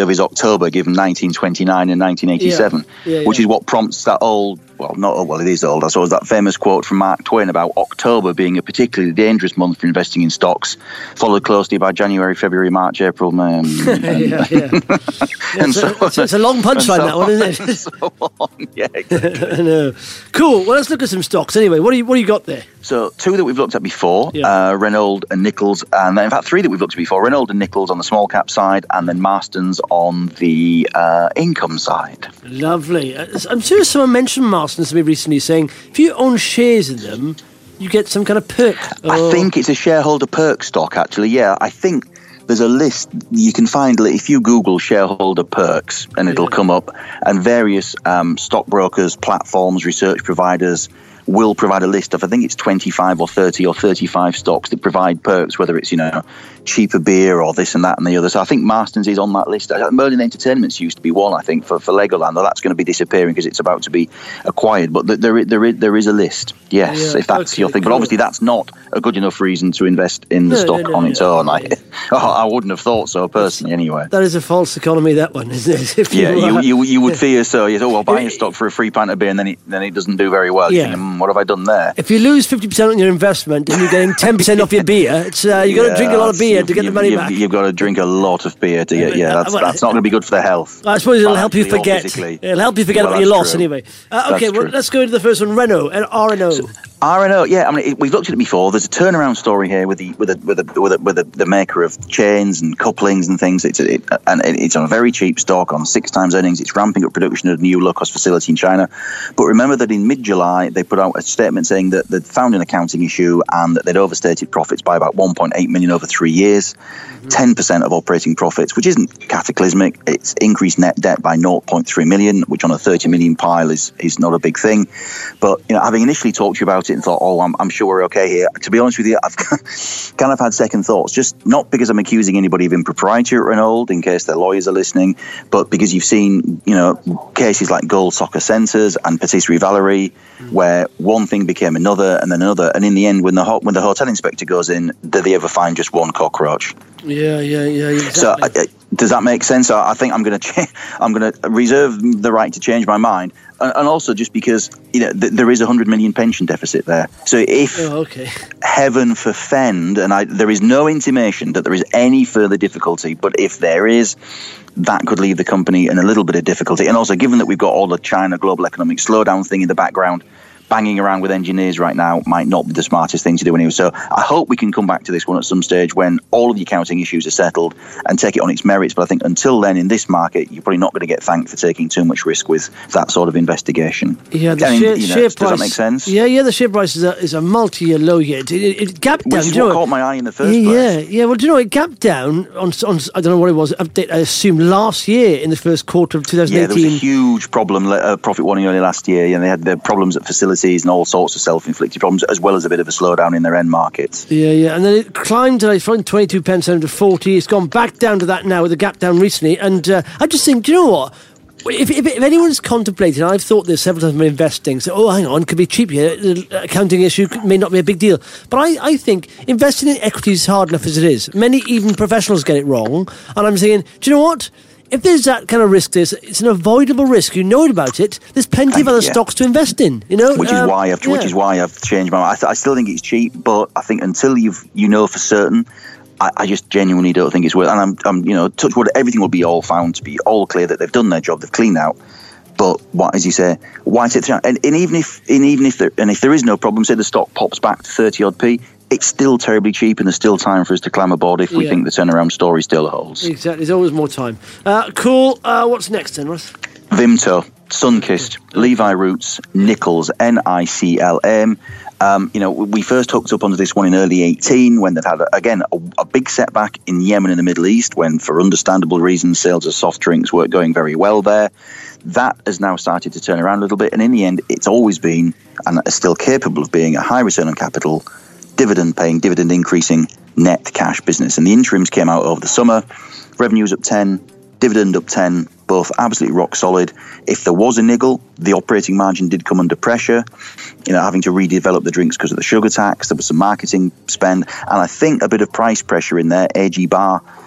October, given nineteen twenty-nine and nineteen eighty-seven, yeah. Yeah, which yeah. is what prompts that old, well, not old, well, it is old, I suppose, that famous quote from Mark Twain about October being a particularly dangerous month for investing in stocks, followed closely by January, February, March, April, May. And, yeah, yeah. yeah and so, so, it's, it's a long punchline, so that one, isn't it? so on. Yeah, exactly. I know. Cool. Well, let's look at some stocks anyway. What do you what do you got there? So two that we've looked at before, Yeah. uh, Renault and Nichols, and then in fact three that we've looked at before, Renault and Nichols on the small cap side, and then Marston's on the uh, income side. Lovely. Uh, I'm sure someone mentioned Marston's to me recently, saying if you own shares in them, you get some kind of perk. I Oh. think it's a shareholder perk stock, actually. Yeah, I think there's a list you can find. If you Google shareholder perks, and it'll Yeah. come up, and various um, stockbrokers, platforms, research providers will provide a list of, I think it's twenty-five or thirty or thirty-five stocks that provide perks, whether it's, you know, cheaper beer or this and that and the other. So I think Marston's is on that list. Merlin Entertainments used to be one, I think, for, for Legoland, though that's going to be disappearing because it's about to be acquired. But there, there, is, there is a list, yes, Yeah, if that's okay, your thing. But cool. obviously that's not a good enough reason to invest in the No, stock no, no, on its no. own. I, I wouldn't have thought so, personally, anyway. That is a false economy, that one, isn't it? If Yeah, you, uh, you you would fear so. Yes, oh, well, buying a stock for a free pint of beer and then it, then it doesn't do very well. Yeah. You think, mm, what have I done there? If you lose fifty percent on your investment and you're getting ten percent off your beer, it's uh, you've got to drink a lot of beer to get the You've- money you've, back. You've got to drink a lot of beer to get. Yeah, that's well, that's not going to be good for the health. I suppose it'll help you Financially or forget. physically. It'll help you forget Well, about your that's loss true. anyway. Uh, okay, That's well, true. let's go to the first one, Renault and R and O. R and O, yeah, I mean, it, we've looked at it before. There's a turnaround story here with the with the, with the, with the, with the, the maker of chains and couplings and things. It's it, and it's on a very cheap stock on six times earnings. It's ramping up production at a new low-cost facility in China. But remember that in mid-July they put out a statement saying that they'd found an accounting issue and that they'd overstated profits by about one point eight million over three years, ten percent of operating profits, which isn't cataclysmic. It's increased net debt by zero point three million, which on a thirty million pile is is not a big thing. But you know, having initially talked to you about it and thought, oh, I'm, I'm sure we're okay here. To be honest with you, I've kind of had second thoughts, just not because I'm accusing anybody of impropriety at Renault, in case their lawyers are listening, but because you've seen, you know, cases like Gold Soccer Centres and Patisserie Valerie, where one thing became another and then another, and in the end, when the ho- when the hotel inspector goes in, do they ever find just one cockroach? Yeah, yeah, yeah, exactly. So, uh, uh, does that make sense? I, I think I'm going to ch- I'm going to reserve the right to change my mind, and, and also just because you know th- there is a hundred million pension deficit there. So if Oh, okay. heaven forfend, and I, there is no intimation that there is any further difficulty, but if there is, that could leave the company in a little bit of difficulty. And also, given that we've got all the China global economic slowdown thing in the background, banging around with engineers right now might not be the smartest thing to do anyway. So I hope we can come back to this one at some stage when all of the accounting issues are settled and take it on its merits. But I think until then, in this market, you're probably not going to get thanked for taking too much risk with that sort of investigation. Yeah, the I mean, share, you know, share does price. that make sense? Yeah, yeah, the share price is a, is a multi-year low here. It, it, it gapped down. Which do is you what know? caught my eye in the first yeah, place. yeah. Well, do you know, it gapped down on, on, I don't know what it was, update, I assume, last year in the first quarter of twenty eighteen. Yeah, there was a huge problem, uh, profit warning early last year. Yeah, they had the problems at facilities and all sorts of self-inflicted problems, as well as a bit of a slowdown in their end markets. Yeah, yeah, and then it climbed today from twenty-two pence down to forty. It's gone back down to that now with a gap down recently. And uh, I just think, do you know what? If, if, if anyone's contemplating, I've thought this several times when investing, so, oh, hang on, could be cheap here, the accounting issue may not be a big deal. But I, I think investing in equities is hard enough as it is. Many, even professionals, get it wrong. And I'm saying, do you know what? If there's that kind of risk, there's, it's an avoidable risk. You know about it. There's plenty of other yeah. stocks to invest in. You know, Which is Um, why I've yeah. which is why I've changed my mind. I, th- I still think it's cheap, but I think until you've you know for certain, I, I just genuinely don't think it's worth. And I'm, I'm you know, touch wood, everything will be all found to be all clear that they've done their job, they've cleaned out. But what, as you say, why take the chance? And, and even if, and even if there, and if there is no problem, say the stock pops back to thirty odd p, it's still terribly cheap, and there's still time for us to climb aboard if we Yeah. think the turnaround story still holds. Exactly. There's always more time. Uh, cool. Uh, what's next then, Russ? Vimto, Sunkist, Levi Roots, Nichols, N I C L M. Um, you know, we first hooked up onto this one in early eighteen when they've had, a, again, a, a big setback in Yemen and the Middle East when, for understandable reasons, sales of soft drinks weren't going very well there. That has now started to turn around a little bit. And in the end, it's always been, and is still capable of being, a high return on capital, dividend-paying, dividend-increasing net cash business. And the interims came out over the summer. Revenues up ten, dividend up ten, both absolutely rock solid. If there was a niggle, the operating margin did come under pressure, you know, having to redevelop the drinks because of the sugar tax. There was some marketing spend, and I think a bit of price pressure in there. A G Bar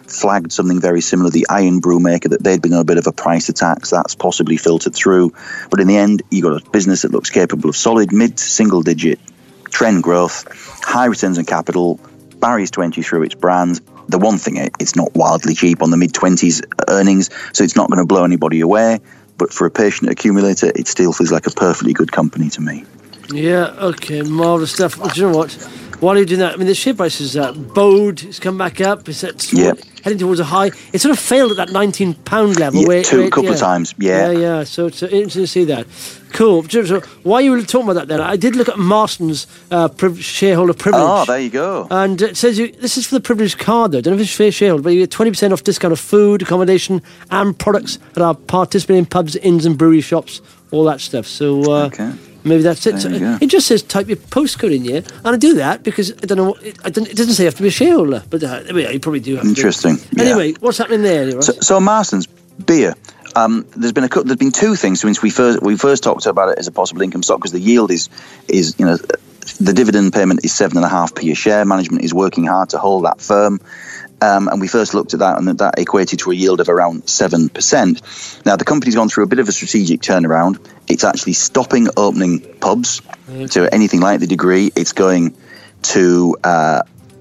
flagged something very similar, the Iron Brew maker, that they'd been on a bit of a price attack, so that's possibly filtered through. But in the end, you got a business that looks capable of solid mid-single-digit trend growth, high returns on capital, barriers to entry through its brand. The one thing, it's not wildly cheap on the mid-twenties earnings, so it's not going to blow anybody away. But for a patient accumulator, it still feels like a perfectly good company to me. Yeah, okay, marvellous stuff. Well, do you know what? While you're doing that, I mean, the share price is uh, bowed, it's come back up, it's at, yep. heading towards a high. It sort of failed at that nineteen pound level. Yeah, where, two, where, a couple yeah. of times, yeah. Yeah, yeah, so it's uh, interesting to see that. Cool. So while you were talking about that then, I did look at Marston's uh, priv- shareholder privilege. Oh, there you go. And it says, you, this is for the privileged card though, I don't know if it's fair shareholder, but you get twenty percent off discount of food, accommodation and products that are participating pubs, inns and brewery shops, all that stuff. So uh, okay. maybe that's it. So go. it just says type your postcode in here, and I do that because I don't know. What, it, I don't, it doesn't say you have to be a shareholder, but uh, yeah, you probably do have Interesting. to. Anyway, yeah. What's happening there? Right? So, so Marston's beer. Um, there's been a there's been two things since we first we first talked about it as a possible income stock, because the yield is is you know the dividend payment is seven and a half p a share. Management is working hard to hold that firm. Um, and we first looked at that, and that equated to a yield of around seven percent. Now, the company's gone through a bit of a strategic turnaround. It's actually stopping opening pubs okay. to anything like the degree. It's going to uh,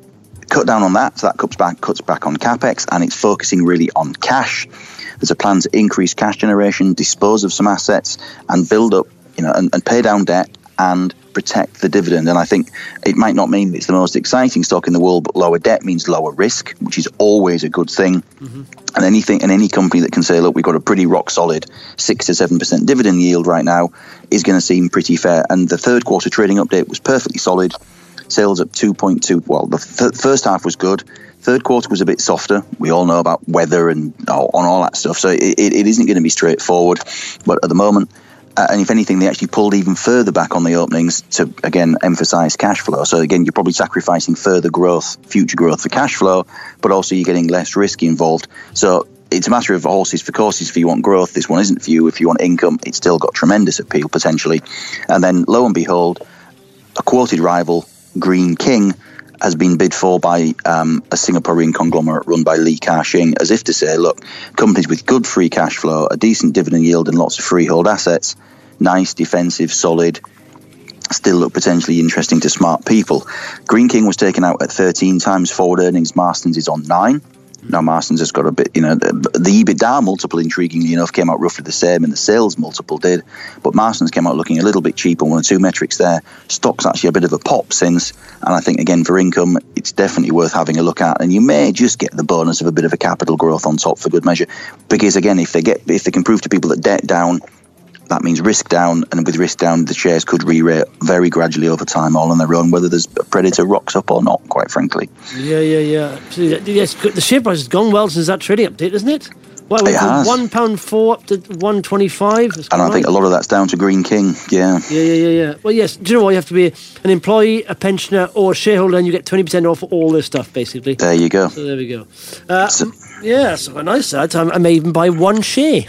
cut down on that, so that cuts back, cuts back on capex, and it's focusing really on cash. There's a plan to increase cash generation, dispose of some assets, and build up, you know, and, and pay down debt and protect the dividend. And I think it might not mean it's the most exciting stock in the world, but lower debt means lower risk, which is always a good thing. Mm-hmm. And anything, and any company that can say, look, we've got a pretty rock solid six to seven percent dividend yield right now, is going to seem pretty fair. And the third quarter trading update was perfectly solid. Sales up two point two. Well, the th- first half was good. Third quarter was a bit softer. We all know about weather and oh, on all that stuff. So it, it, it isn't going to be straightforward. But at the moment, Uh, and if anything, they actually pulled even further back on the openings to, again, emphasise cash flow. So, again, you're probably sacrificing further growth, future growth for cash flow, but also you're getting less risk involved. So it's a matter of horses for courses. If you want growth, this one isn't for you. If you want income, it's still got tremendous appeal, potentially. And then, lo and behold, a quoted rival, Green King, has been bid for by um, a Singaporean conglomerate run by Li Ka-shing, as if to say, look, companies with good free cash flow, a decent dividend yield and lots of freehold assets, nice, defensive, solid, still look potentially interesting to smart people. Green King was taken out at thirteen times forward earnings. Marston's is on nine. Now, Marston's has got a bit, you know, the, the EBITDA multiple, intriguingly enough, came out roughly the same, and the sales multiple did. But Marston's came out looking a little bit cheap on one or two metrics there. Stock's actually a bit of a pop since, and I think, again, for income, it's definitely worth having a look at. And you may just get the bonus of a bit of a capital growth on top for good measure. Because, again, if they get, if they can prove to people that debt down, that means risk down, and with risk down, the shares could re-rate very gradually over time, all on their own, whether there's a predator rocks up or not, quite frankly. Yeah, yeah, yeah. Yes, the share price has gone well since that trading update, isn't it? Well, it has. one pound four up to one twenty-five. And I think a lot of that's down to Green King, yeah. Yeah, yeah, yeah, yeah. Well, yes, do you know what? You have to be an employee, a pensioner, or a shareholder, and you get twenty percent off all this stuff, basically. There you go. So there we go. Uh, so, yeah, so nice that. I may even buy one share.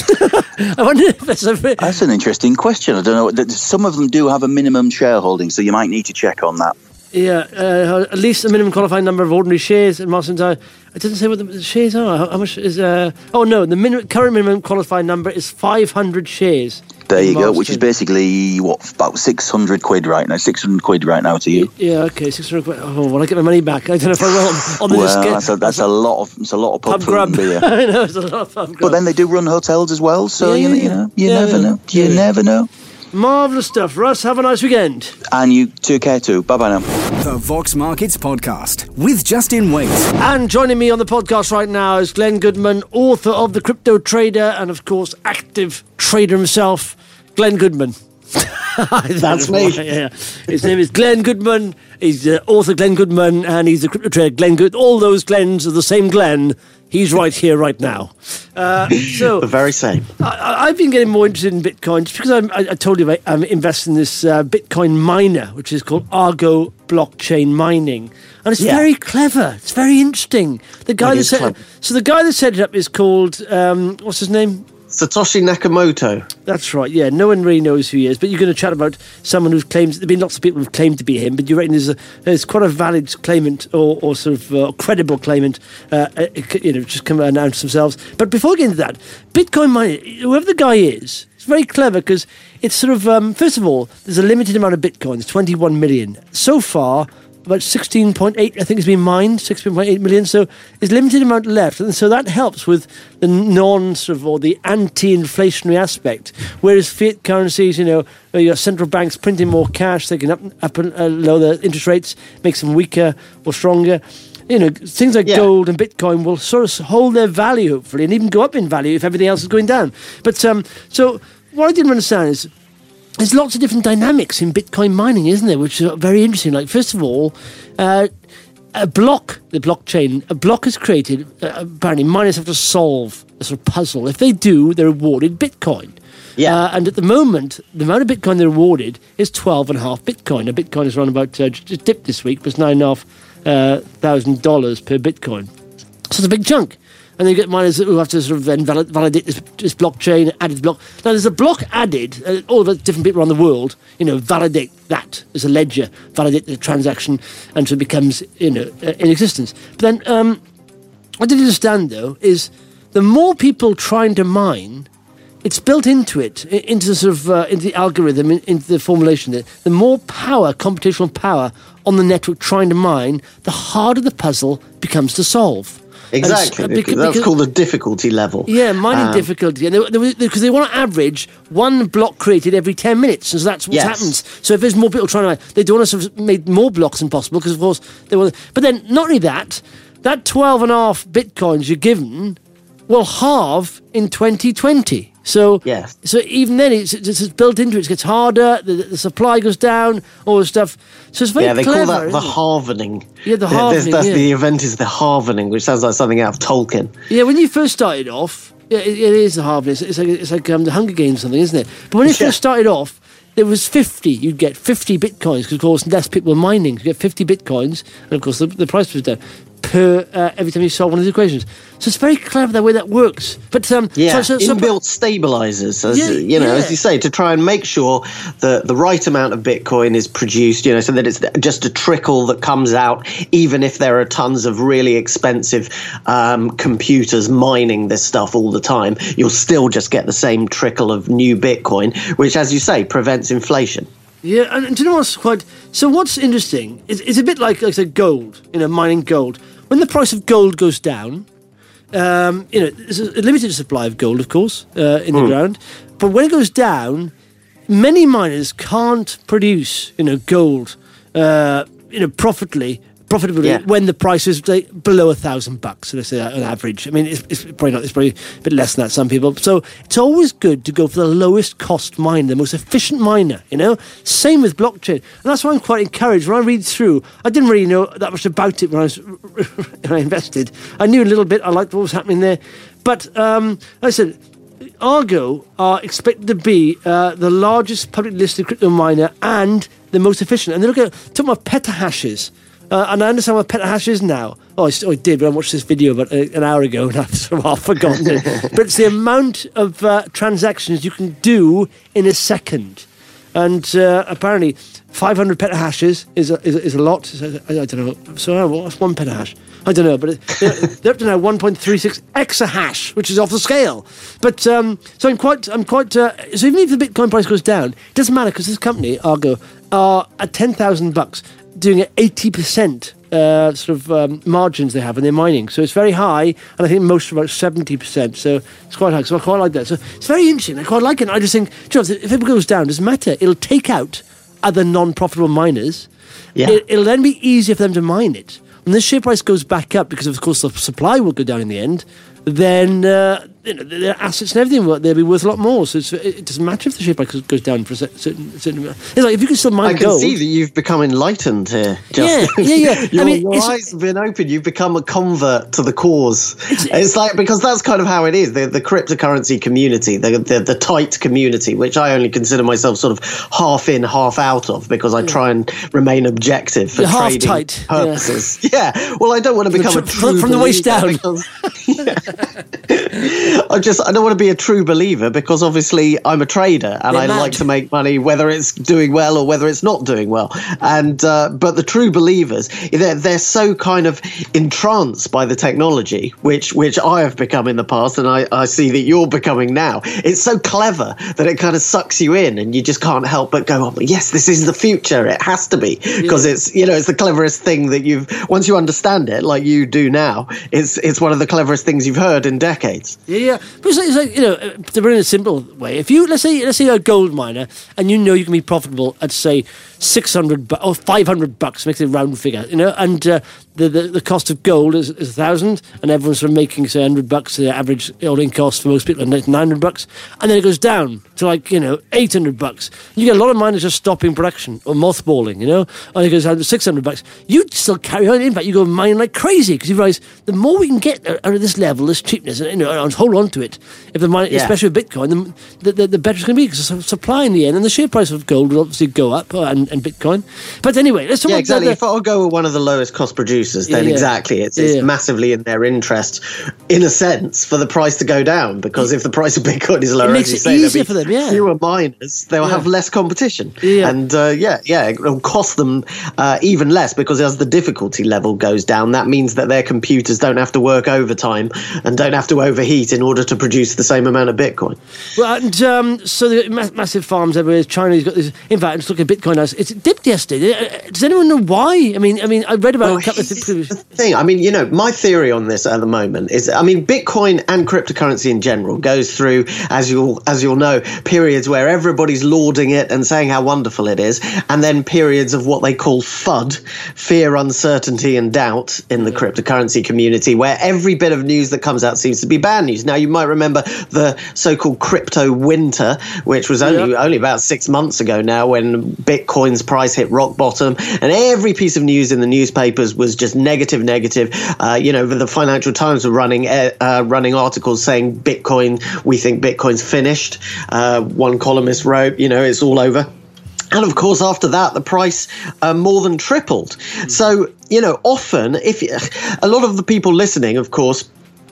I wonder if there's a bit... That's an interesting question. I don't know. Some of them do have a minimum shareholding, so you might need to check on that. Yeah, uh, at least a minimum qualifying number of ordinary shares in Marston's. It doesn't say what the shares are. How, how much is... Uh, oh, no, the minimum, current minimum qualifying number is five hundred shares. There you go, which is basically, what, about six hundred quid right now, six hundred quid right now to you. Yeah, okay, six hundred quid. Oh, well, I get my money back. I don't know if I will on, on the well, disc- that's, a, that's a lot of it's a lot of pub, pub food grub. and beer. I know, it's a lot of pub grub. But then they do run hotels as well, so yeah, you, yeah, you know, you yeah, never yeah. know. You yeah. never know. Marvellous stuff. Russ, have a nice weekend. And you take care too. Bye-bye now. The Vox Markets Podcast with Justin Waite. And joining me on the podcast right now is Glenn Goodman, author of The Crypto Trader and, of course, active trader himself, Glenn Goodman. That's me. Yeah. His name is Glenn Goodman. He's the author Glenn Goodman, and he's the crypto trader Glenn Good. All those Glens are the same Glenn. He's right here, right now. Uh, so the very same. I, I've been getting more interested in Bitcoin just because I'm, I, I told you I'm investing in this uh, Bitcoin miner, which is called Argo Blockchain Mining, and it's Yeah. very clever. It's very interesting. The guy It that is set clever. so the guy that set it up is called um, what's his name? Satoshi Nakamoto. That's right, yeah. No one really knows who he is, but you're going to chat about someone who claims, there have been lots of people who've claimed to be him, but you reckon there's, a, there's quite a valid claimant or, or sort of uh, credible claimant, uh, you know, just come and announce themselves. But before getting into that, Bitcoin mining, whoever the guy is, it's very clever because it's sort of, um, first of all, there's a limited amount of Bitcoins, twenty-one million. So far, about sixteen point eight, I think, has been mined, sixteen point eight million. So there's limited amount left. And so that helps with the non sort of, or the anti-inflationary aspect. Whereas fiat currencies, you know, where you got central banks printing more cash, they can up, up and uh, lower the interest rates, makes them weaker or stronger. You know, things like yeah. gold and Bitcoin will sort of hold their value, hopefully, and even go up in value if everything else is going down. But um, so what I didn't understand is, there's lots of different dynamics in Bitcoin mining, isn't there? Which is very interesting. Like, first of all, uh, a block, the blockchain, a block is created. Uh, apparently, miners have to solve a sort of puzzle. If they do, they're awarded Bitcoin. Yeah. Uh, and at the moment, the amount of Bitcoin they're awarded is twelve and a half Bitcoin. A Bitcoin is around about, uh, just dipped this week, but it's nine and a half uh, thousand dollars per Bitcoin. So it's a big chunk. And then you get miners who have to sort of then valid, validate this, this blockchain, added block. Now, there's a block added, uh, all the different people around the world, you know, validate that. There's a ledger, validate the transaction until it becomes, you know, uh, in existence. But then, um, what I didn't understand, though, is the more people trying to mine, it's built into it, into the sort of, uh, into the algorithm, into the formulation. The more power, computational power on the network trying to mine, the harder the puzzle becomes to solve. Exactly. And, uh, because, That's because, called the difficulty level. Yeah, mining um, difficulty. And because they, they, they want to average one block created every ten minutes. And so that's what yes. happens. So if there's more people trying to, they don't want to sort of make more blocks than possible because, of course, they want. But then, not only that, that twelve and a half Bitcoins you're given will halve in twenty twenty. So, yes. so even then, it's, it's, it's built into it. It gets harder, the, the supply goes down, all this stuff. So it's very yeah, they clever, call that the it? halvening. Yeah, the halvening, that's yeah. The event is the halvening, which sounds like something out of Tolkien. Yeah, when you first started off, yeah, it, it is the halvening. It's, it's like, it's like um, the Hunger Games or something, isn't it? But when it yeah. first started off, there was fifty. You'd get fifty Bitcoins, because, of course, less people were mining. You get fifty Bitcoins, and, of course, the, the price was down per uh, every time you solve one of these equations. So it's very clever the way that works. But um, yeah, so, so, so, inbuilt stabilizers, as yeah, you know, yeah. as you say, to try and make sure that the right amount of Bitcoin is produced, you know, so that it's just a trickle that comes out, even if there are tons of really expensive um, computers mining this stuff all the time, you'll still just get the same trickle of new Bitcoin, which, as you say, prevents inflation. Yeah, and, and do you know what's quite... So what's interesting is it's a bit like, like I said, gold, you know, mining gold. When the price of gold goes down, um, you know, there's a limited supply of gold, of course, uh, in the mm. ground. But when it goes down, many miners can't produce, you know, gold, uh, you know, profitably, profitably yeah. when the price is like, below a thousand bucks. So let's say that on average. I mean, it's, it's probably not. It's probably a bit less than that. Some people. So it's always good to go for the lowest cost miner, the most efficient miner. You know, same with blockchain, and that's why I'm quite encouraged. When I read through, I didn't really know that much about it when I was when I invested. I knew a little bit. I liked what was happening there, but um, like I said, Argo are expected to be uh, the largest publicly listed crypto miner and the most efficient. And they look at talking about petahashes. Uh, and I understand what petahash is now. Oh, I, oh, I did, but I watched this video about uh, an hour ago and I've sort of half forgotten it. But it's the amount of uh, transactions you can do in a second. And uh, apparently, five hundred petahashes is a, is, a, is a lot. I, I don't know. So, what's one petahash? I don't know, but it, they're, they're up to now one point three six exahash, which is off the scale. But um, so I'm quite, I'm quite. Uh, so even if the Bitcoin price goes down, it doesn't matter because this company Argo are at ten thousand bucks, doing at eighty percent uh, sort of um, margins they have in their mining. So it's very high, and I think most are about seventy percent. So it's quite high. So I quite like that. So it's very interesting. I quite like it. I just think, you know, if it goes down, it doesn't matter. It'll take out other non-profitable miners. Yeah. It, it'll then be easier for them to mine it. When the share price goes back up, because of course the supply will go down in the end, then uh, you know, their assets and everything will they'll be worth a lot more. So it's, it doesn't matter if the share price goes down for a certain, certain amount. It's like if you can still mine I can gold. see that you've become enlightened here. Justin. Yeah, yeah, yeah. your I mean, your eyes have been opened. You've become a convert to the cause. It's, it's like, because that's kind of how it is. The, the cryptocurrency community, the, the the tight community, which I only consider myself sort of half in, half out of, because I yeah. try and remain objective for You're trading half tight. purposes. Yeah. yeah. Well, I don't want to become from, a true from the waist down. Because, yeah. I just I don't want to be a true believer because obviously I'm a trader and They're I mad. like to make money whether it's doing well or whether it's not doing well. And uh, but the true believers, they're they're so kind of entranced by the technology, which which I have become in the past, and I, I see that you're becoming now. It's so clever that it kind of sucks you in, and you just can't help but go, oh, yes, this is the future. It has to be because Yeah. it's you know it's the cleverest thing that you've once you understand it like you do now. It's it's one of the cleverest things you've heard in decades. Yeah, yeah. But it's like, it's like you know, uh, to put it in a simple way, if you let's say let's say you're a gold miner and you know you can be profitable at say six hundred bu- or five hundred bucks, makes it a round figure, you know, and uh, the, the the cost of gold is, is a thousand, and everyone's sort of making say hundred bucks. The average all-in cost for most people is nine hundred bucks, and then it goes down to like you know eight hundred bucks. You get a lot of miners just stopping production or mothballing, you know, and it goes down to six hundred bucks. You still carry on. In fact, you go mine like crazy because you realise the more we can get out of this level, this cheapness, and you know, and hold on to it. If the mine, Yeah. especially with Bitcoin, the, the, the better it's going to be because the supply in the end, and the share price of gold will obviously go up uh, and, and Bitcoin. But anyway, let's talk Yeah, about exactly. the, If I'll go with one of the lowest cost producers, then Yeah, yeah. exactly, it's, Yeah, it's yeah. massively in their interest, in a sense, for the price to go down. Because if the price of Bitcoin is lower, makes as you it say, there'll easier be for them, yeah. fewer miners. They'll Yeah. have less competition, Yeah. and uh, yeah, yeah, it'll cost them uh, even less because as the difficulty level goes down, that means that their computers don't have to work overtime and don't have to overheat in order to produce the same amount of Bitcoin. well, and um, so the ma- massive farms everywhere. China's got this. In fact, I'm just looking at Bitcoin now. It's dipped yesterday. Uh, Does anyone know why? I mean, I mean, I read about Well, a couple of here's things. the thing. I mean, you know, my theory on this at the moment is, I mean, Bitcoin and cryptocurrency in general goes through, as you'll as you'll know, periods where everybody's lauding it and saying how wonderful it is, and then periods of what they call FUD, fear, uncertainty, and doubt in the cryptocurrency community, where every bit of news that comes out seems to be bad news. Now, you might remember the so-called crypto winter, which was only Yeah. only about six months ago now, when Bitcoin's price hit rock bottom, and every piece of news in the newspapers was just negative, negative. Uh, you know, the Financial Times were running uh, uh, running articles saying Bitcoin, we think Bitcoin's finished. Uh, one columnist wrote, you know, it's all over. And of course, after that, the price uh, more than tripled. So, you know, often, if you, a lot of the people listening, of course,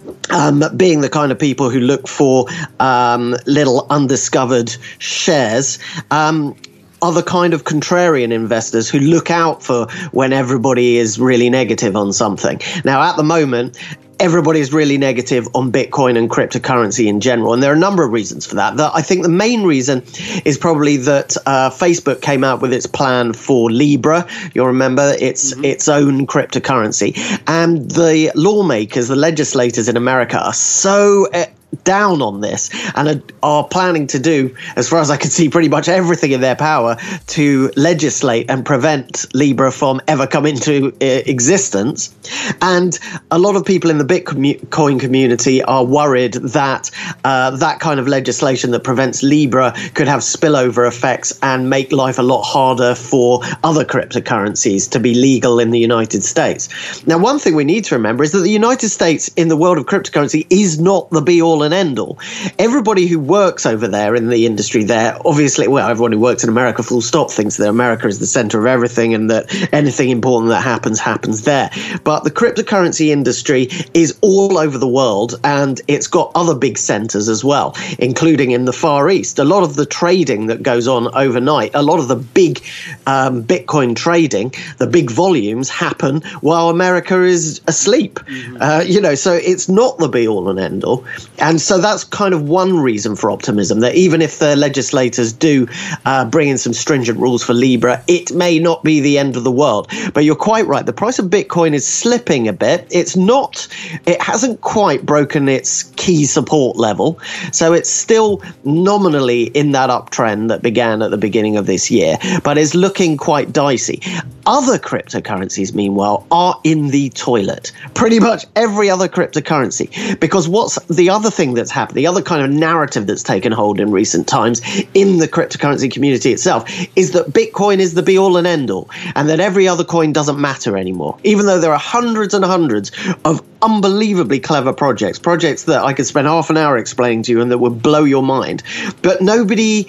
Um, being the kind of people who look for um, little undiscovered shares, um, are the kind of contrarian investors who look out for when everybody is really negative on something. Now, at the moment, everybody is really negative on Bitcoin and cryptocurrency in general. And there are a number of reasons for that. The, I think the main reason is probably that uh, Facebook came out with its plan for Libra. You'll remember it's mm-hmm. its own cryptocurrency. And the lawmakers, the legislators in America are so Uh, down on this and are, are planning to do, as far as I can see, pretty much everything in their power to legislate and prevent Libra from ever coming into uh, existence. And a lot of people in the Bitcoin community are worried that uh, that kind of legislation that prevents Libra could have spillover effects and make life a lot harder for other cryptocurrencies to be legal in the United States. Now, one thing we need to remember is that the United States in the world of cryptocurrency is not the be-all and end all. Everybody who works over there in the industry there, obviously, well, everyone who works in America full stop thinks that America is the center of everything and that anything important that happens, happens there. But the cryptocurrency industry is all over the world, and it's got other big centers as well, including in the Far East. A lot of the trading that goes on overnight, a lot of the big um, Bitcoin trading, the big volumes happen while America is asleep. Mm-hmm. Uh, you know, so it's not the be all and end all. And so that's kind of one reason for optimism, that even if the legislators do uh, bring in some stringent rules for Libra, it may not be the end of the world. But you're quite right. The price of Bitcoin is slipping a bit. It's not, it hasn't quite broken its key support level. So it's still nominally in that uptrend that began at the beginning of this year, but it's looking quite dicey. Other cryptocurrencies, meanwhile, are in the toilet. Pretty much every other cryptocurrency. Because what's the other thing that's happened, the other kind of narrative that's taken hold in recent times in the cryptocurrency community itself, is that Bitcoin is the be-all and end-all, and that every other coin doesn't matter anymore. Even though there are hundreds and hundreds of unbelievably clever projects, projects that I could spend half an hour explaining to you and that would blow your mind. But nobody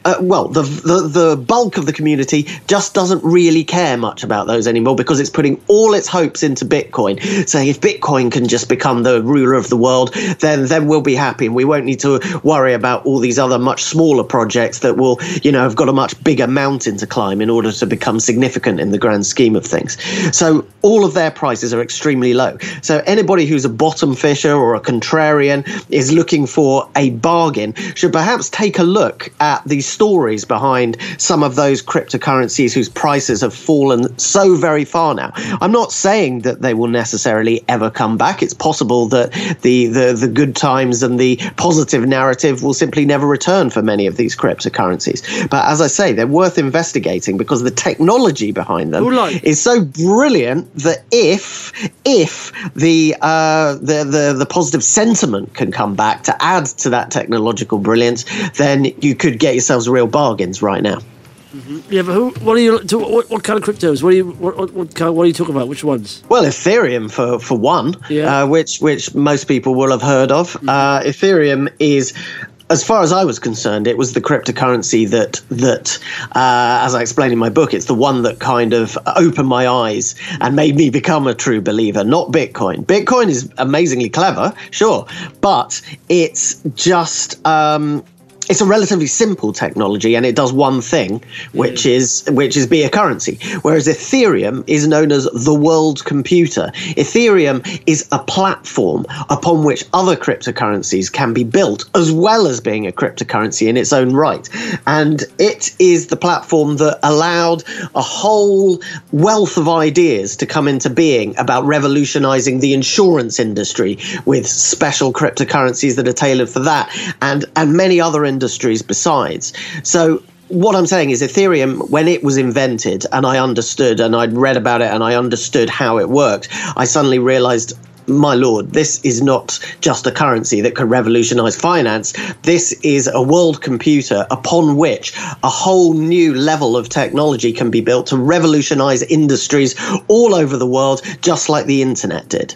uh, well, the, the the bulk of the community just doesn't really care much about those anymore because it's putting all its hopes into Bitcoin, saying if Bitcoin can just become the ruler of the world, then then we'll be happy and we won't need to worry about all these other much smaller projects that will, you know, have got a much bigger mountain to climb in order to become significant in the grand scheme of things. So all of their prices are extremely low. So anybody who's a bottom fisher or a contrarian is looking for a bargain should perhaps take a look at the stories behind some of those cryptocurrencies whose prices have fallen so very far now. I'm not saying that they will necessarily ever come back. It's possible that the, the, the good times and the positive narrative will simply never return for many of these cryptocurrencies. But as I say, they're worth investigating because the technology behind them like- is so brilliant that if if the, uh, the the the positive sentiment can come back to add to that technological brilliance, then you could get yourselves real bargains right now. Mm-hmm. Yeah, but who? What are you? What, what kind of cryptos? What are you? What, what, what, kind, what are you talking about? Which ones? Well, Ethereum for for one, yeah. uh, which which most people will have heard of. Mm-hmm. Uh, Ethereum is, as far as I was concerned, it was the cryptocurrency that, that uh, as I explained in my book, it's the one that kind of opened my eyes and made me become a true believer, not Bitcoin. Bitcoin is amazingly clever, sure, but it's just... Um, it's a relatively simple technology and it does one thing, which yeah. is which is be a currency. Whereas Ethereum is known as the world computer. Ethereum is a platform upon which other cryptocurrencies can be built, as well as being a cryptocurrency in its own right. And it is the platform that allowed a whole wealth of ideas to come into being about revolutionizing the insurance industry with special cryptocurrencies that are tailored for that, and, and many other industries besides. So what I'm saying is Ethereum, when it was invented and I understood and I'd read about it and I understood how it worked, I suddenly realized, my lord, this is not just a currency that could revolutionize finance. This is a world computer upon which a whole new level of technology can be built to revolutionize industries all over the world, just like the internet did.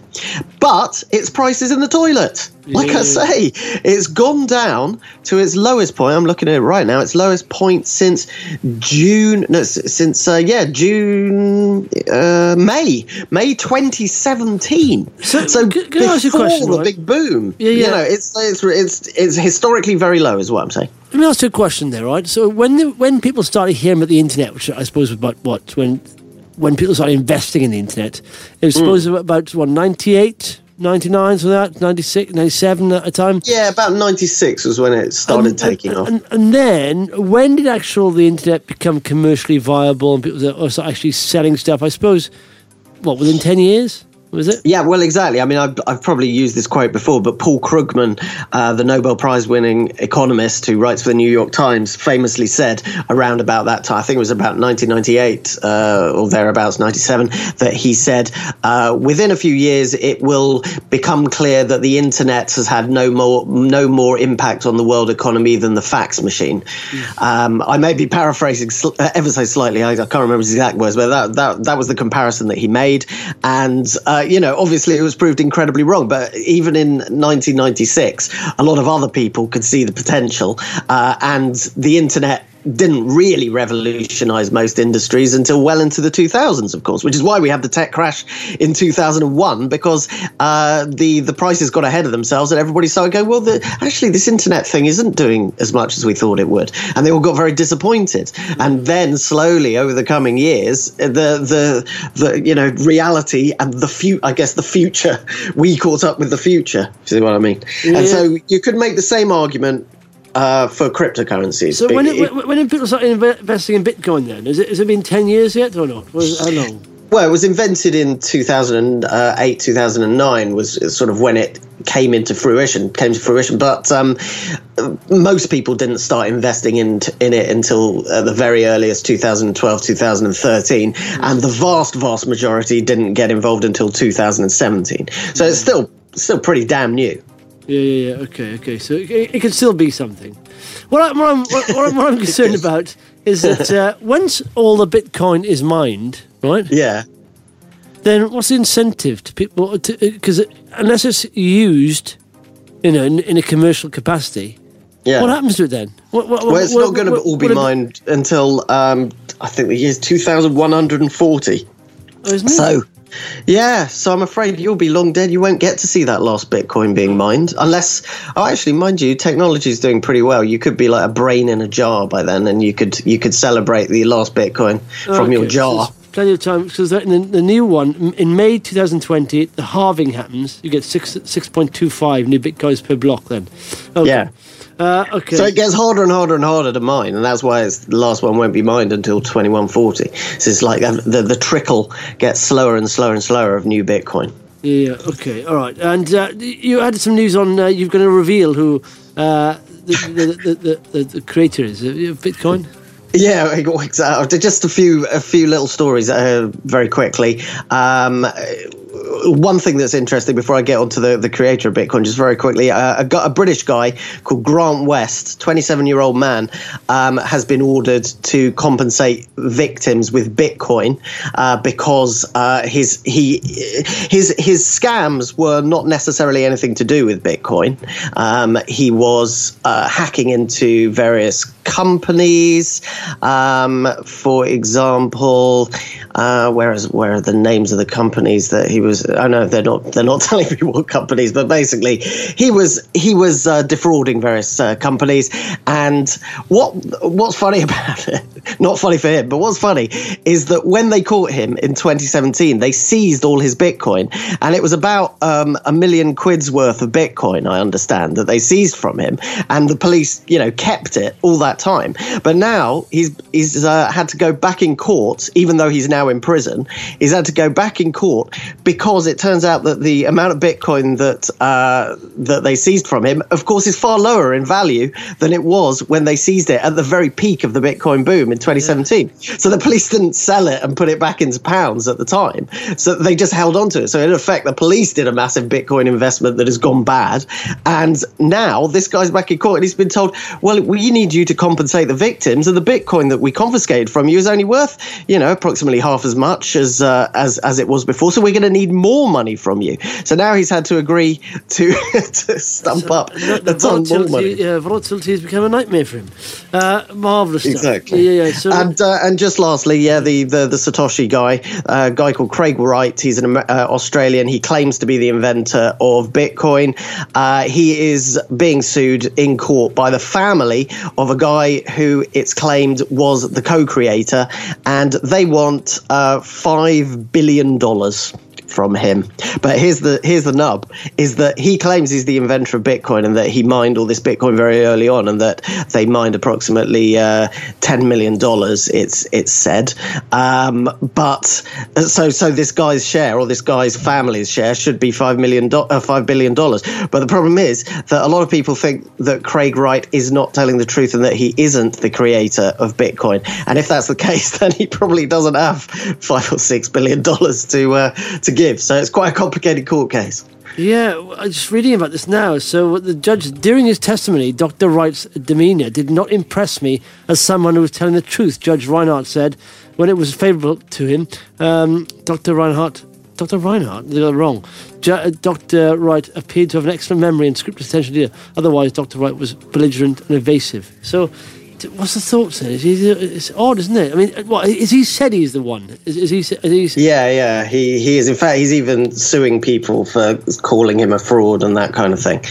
But its price is in the toilet. Like I say, it's gone down to its lowest point. I'm looking at it right now. Its lowest point since June, no, since, uh, yeah, June, uh, May, May twenty seventeen. So, so can, can I ask you a question, the right? big boom, yeah, yeah. you know, it's, it's, it's, it's historically very low is what I'm saying. Let me ask you a question there, right? So when the, when people started hearing about the internet, which I suppose was about what, when when people started investing in the internet, it was supposed mm. about, what, ninety-eight? ninety-nine, so that ninety-six, ninety-seven at a time. Yeah, about ninety-six was when it started and, taking and, off. And, and then, when did actual the internet become commercially viable and people are actually selling stuff? I suppose, what, within ten years? Was it? Yeah, well, exactly. I mean, I've, I've probably used this quote before, but Paul Krugman, uh, the Nobel Prize-winning economist who writes for the New York Times, famously said around about that time, I think it was about nineteen ninety-eight uh, or thereabouts, ninety-seven, that he said, uh, within a few years, it will become clear that the internet has had no more no more impact on the world economy than the fax machine. Mm. Um, I may be paraphrasing sl- ever so slightly. I, I can't remember his exact words, but that, that, that was the comparison that he made. And uh, Uh, you know, obviously it was proved incredibly wrong, but even in nineteen ninety-six, a lot of other people could see the potential, uh, and the internet didn't really revolutionize most industries until well into the two thousands, of course, which is why we had the tech crash in two thousand one, because uh, the, the prices got ahead of themselves and everybody started going, well, the, actually, this internet thing isn't doing as much as we thought it would. And they all got very disappointed. And then slowly over the coming years, the, the, the you know, reality and the future, I guess the future, we caught up with the future. See what I mean? Yeah. And so you could make the same argument Uh, for cryptocurrencies. So when, it, when when people started investing in Bitcoin then, has it, has it been ten years yet or not? How long? Well, it was invented in two thousand eight, two thousand nine was sort of when it came into fruition, came to fruition. But um, most people didn't start investing in, in it until uh, the very earliest two thousand twelve, two thousand thirteen. Mm. And the vast, vast majority didn't get involved until two thousand seventeen. So mm. it's still still pretty damn new. Yeah, yeah, yeah. Okay, okay. So it, it can still be something. What, I, what, I'm, what, what, I'm, what I'm concerned about is that uh, once all the Bitcoin is mined, right? Yeah. Then what's the incentive to people? Because unless it's used, you know, in, in a commercial capacity, Yeah. What happens to it then? What, what, well, it's what, not going to what, all be what, mined until um, I think the year's two thousand one hundred forty. Oh, isn't it? So, yeah, so I'm afraid you'll be long dead. You won't get to see that last Bitcoin being mined unless, oh, actually, mind you, technology is doing pretty well. You could be like a brain in a jar by then, and you could you could celebrate the last Bitcoin from okay. your jar. So plenty of time, because in the, the new one, in May twenty twenty, the halving happens. You get six six point two five new bitcoins per block. Then, okay. Yeah. Uh, okay. So it gets harder and harder and harder to mine, and that's why it's, the last one won't be mined until twenty-one forty. So it's like the the trickle gets slower and slower and slower of new Bitcoin. Yeah. Okay. All right. And uh, you had some news on. Uh, you're going to reveal who uh, the, the, the, the, the the creator is of Bitcoin. Yeah, exactly. Just a few a few little stories uh, very quickly. Um, one thing that's interesting before I get onto the, the creator of Bitcoin, just very quickly, uh, a, a British guy called Grant West, twenty-seven-year-old man, um, has been ordered to compensate victims with Bitcoin uh, because uh, his he his his scams were not necessarily anything to do with Bitcoin. Um, he was uh, hacking into various companies. Um, for example, uh, where is where are the names of the companies that he was? I know they're not they're not telling me what companies, but basically he was he was uh, defrauding various uh, companies. And what what's funny about it? Not funny for him, but what's funny is that when they caught him in twenty seventeen, they seized all his Bitcoin, and it was about um, a million quid's worth of Bitcoin. I understand that they seized from him, and the police, you know, kept it all that time. But now he's he's uh, had to go back in court, even though he's now in prison. He's had to go back in court because it turns out that the amount of Bitcoin that uh, that they seized from him, of course, is far lower in value than it was when they seized it at the very peak of the Bitcoin boom in twenty seventeen. Yeah. So the police didn't sell it and put it back into pounds at the time. So they just held on to it. So in effect, the police did a massive Bitcoin investment that has gone bad. And now this guy's back in court and he's been told, well, we need you to compensate the victims, and the Bitcoin that we confiscated from you is only worth, you know, approximately half as much as uh, as as it was before. So we're going to need more money from you. So now he's had to agree to to stump so up the, a ton more money. Yeah, volatility has become a nightmare for him. Uh, marvelous stuff. Exactly. Yeah, yeah. So and uh, and just lastly, yeah, the the, the Satoshi guy, uh, a guy called Craig Wright. He's an uh, Australian. He claims to be the inventor of Bitcoin. Uh, he is being sued in court by the family of a guy who it's claimed was the co-creator, and they want uh, five billion dollars from him. But here's the here's the nub, is that he claims he's the inventor of Bitcoin and that he mined all this Bitcoin very early on, and that they mined approximately uh, ten million dollars, it's it's said. Um, but so so this guy's share, or this guy's family's share, should be five million do- uh, five billion dollars. But the problem is that a lot of people think that Craig Wright is not telling the truth and that he isn't the creator of Bitcoin. And if that's the case, then he probably doesn't have five or six billion dollars to uh, to give. So it's quite a complicated court case. Yeah, I'm just reading about this now. So the judge, during his testimony, Doctor Wright's demeanour did not impress me as someone who was telling the truth, Judge Reinhardt said when it was favourable to him. Um, Doctor Reinhardt, Doctor Reinhardt, they got it wrong. Ju- Doctor Wright appeared to have an excellent memory and script attention to detail. Otherwise, Doctor Wright was belligerent and evasive. So what's the thoughts then? Is he, it's odd, isn't it? I mean, what is he said he's the one? Is, is he? Is he? Yeah, yeah. He he is. In fact, he's even suing people for calling him a fraud and that kind of thing.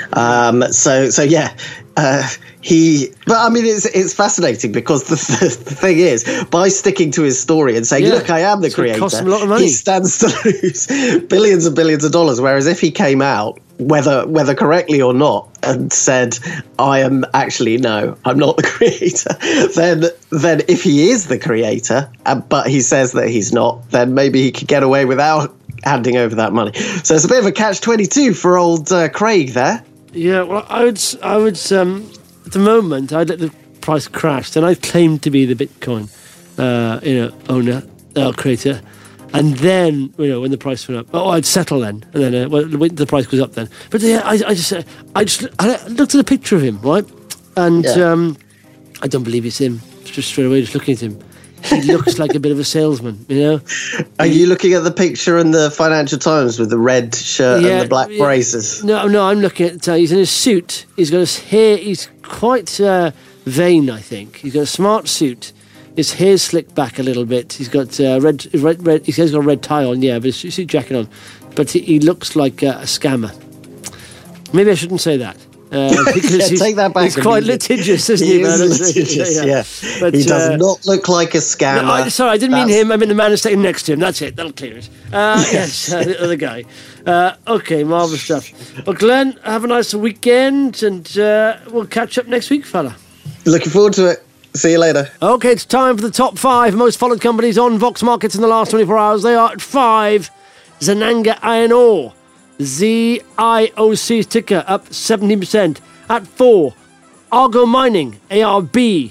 Um, so so yeah. Uh, he, but I mean, it's it's fascinating because the, the, the thing is, by sticking to his story and saying, yeah. "Look, I am the it's creator," cost him a lot of money. He stands to lose billions and billions of dollars. Whereas if he came out, whether whether correctly or not, and said, "I am actually no, I'm not the creator," then then if he is the creator, uh, but he says that he's not, then maybe he could get away without handing over that money. So it's a bit of a catch twenty-two for old uh, Craig there. Yeah, well, I would, I would, um, at the moment, I'd let the price crash, then I'd claim to be the Bitcoin, uh, you know, owner, uh, creator, and then, you know, when the price went up, oh, I'd settle then, and then, uh, well, wait until the price goes up then. But yeah, I, I just, uh, I just, I looked at a picture of him, right, and yeah. um, I don't believe it's him. Just straight away, just looking at him, he looks like a bit of a salesman, you know. Are you looking at the picture in the Financial Times with the red shirt Yeah, and the black yeah. braces? No, no, I'm looking at. Uh, he's in a suit. He's got his hair. He's quite uh, vain, I think. He's got a smart suit. His hair's slicked back a little bit. He's got uh, red, red, red. He says he's got a red tie on, yeah, but his suit jacket on. But he, he looks like uh, a scammer. Maybe I shouldn't say that. Uh, because Yeah, he's, take that back he's quite litigious, isn't he? He is man? litigious, yeah. But, he does uh, not look like a scammer. No, I, sorry, I didn't mean That's- him. I mean the man who's sitting next to him. That's it. That'll clear it. Uh, yes, uh, the other guy. Uh, okay, marvellous stuff. Well, Glenn, have a nice weekend, and uh, we'll catch up next week, fella. Looking forward to it. See you later. Okay, it's time for the top five most followed companies on Vox Markets in the last twenty-four hours. They are at five, Zenanga Iron Ore. Z I O C's ticker up seventeen percent. At four, Argo Mining, A R B.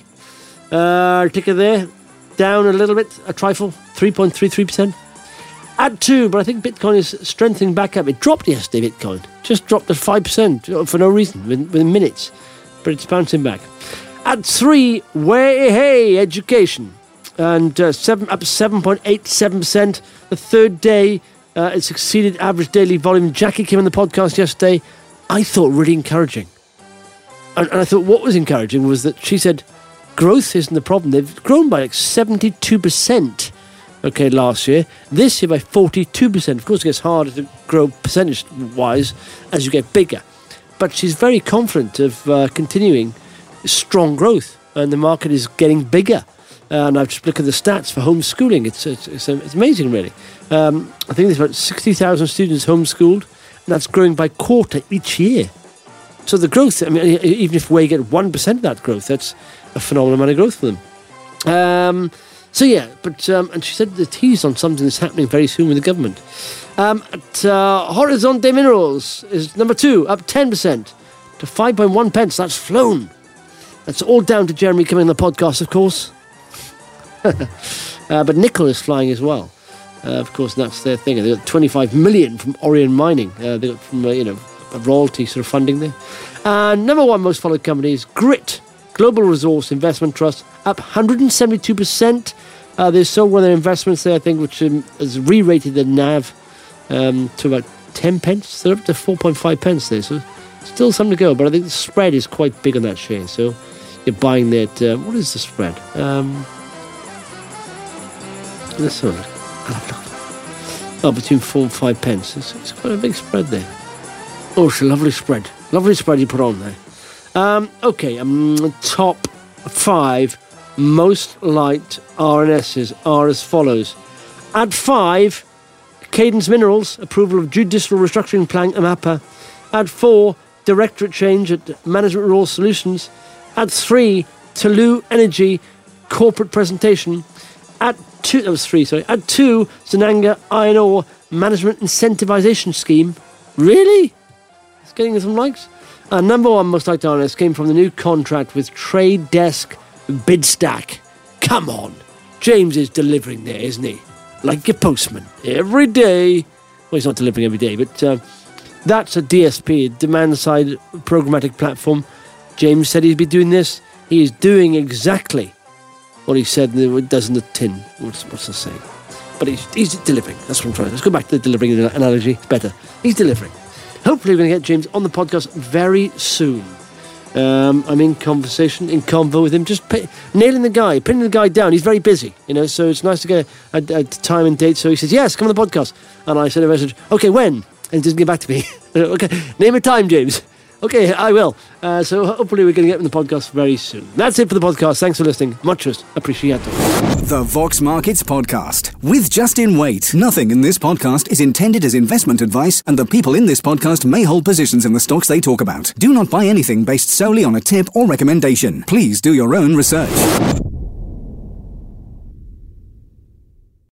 Uh, ticker there, down a little bit, a trifle, three point three three percent. At two, but I think Bitcoin is strengthening back up. It dropped yesterday, Bitcoin. Just dropped to five percent for no reason, within, within minutes. But it's bouncing back. At three, Way Hey Education. And uh, seven, up seven point eight seven percent. The third day, uh, it's exceeded average daily volume. Jackie came on the podcast yesterday. I thought really encouraging. And, and I thought what was encouraging was that she said growth isn't the problem. They've grown by like seventy-two percent, okay, last year. This year by forty-two percent. Of course, it gets harder to grow percentage-wise as you get bigger. But she's very confident of uh, continuing strong growth. And the market is getting bigger. Uh, and I've just looked at the stats for homeschooling. It's it's, it's, it's amazing, really. Um, I think there's about sixty thousand students homeschooled. And that's growing by quarter each year. So the growth, I mean, even if we get one percent of that growth, that's a phenomenal amount of growth for them. Um, so, yeah, but, um, and she said the tease on something that's happening very soon with the government. Um, at, uh, Horizonte Minerals is number two, up ten percent to five point one pence. That's flown. That's all down to Jeremy coming on the podcast, of course. uh, but nickel is flying as well. Uh, of course, that's their thing. They got twenty-five million from Orion Mining. Uh, they got from, uh, you know, a royalty sort of funding there. And number one most followed company is Grit, Global Resource Investment Trust, up one hundred seventy-two percent. Uh, they sold one of their investments there, I think, which um, has re-rated the N A V um, to about ten pence. They're up to four point five pence there, so still some to go. But I think the spread is quite big on that share. So you're buying that. Uh, what is the spread? Um, let's have a look. I'll have a look. Oh, between four and five pence. It's, it's quite a big spread there. Oh, it's a lovely spread. Lovely spread you put on there. Um, okay, um, top five most liked R N Ss are as follows. At five, Cadence Minerals, approval of judicial restructuring plan at MAPA. At four, directorate change at Management Rule Solutions. At three, Tolu Energy, corporate presentation. At two, that was three, sorry. At two, Zenanga Iron Ore, management incentivization scheme. Really? It's getting some likes. Uh, number one most liked R N S came from the new contract with Trade Desk Bidstack. Come on. James is delivering there, isn't he? Like your postman. Every day. Well, he's not delivering every day, but uh, that's a D S P, a demand-side programmatic platform. James said he'd be doing this. He is doing exactly what he said it does in the tin. What's, what's the saying? But he's, he's delivering. That's what I'm trying. Let's go back to the delivering analogy. It's better. He's delivering. Hopefully we're going to get James on the podcast very soon. Um, I'm in conversation, in convo with him, just pay, nailing the guy, pinning the guy down. He's very busy, you know, so it's nice to get a, a, a time and date. So he says, yes, come on the podcast. And I sent a message, okay, when? And he doesn't get back to me. Okay, name a time, James. Okay, I will. Uh, so hopefully we're going to get him on the podcast very soon. That's it for the podcast. Thanks for listening. Muchos appreciato. The Vox Markets Podcast with Justin Waite. Nothing in this podcast is intended as investment advice, and the people in this podcast may hold positions in the stocks they talk about. Do not buy anything based solely on a tip or recommendation. Please do your own research.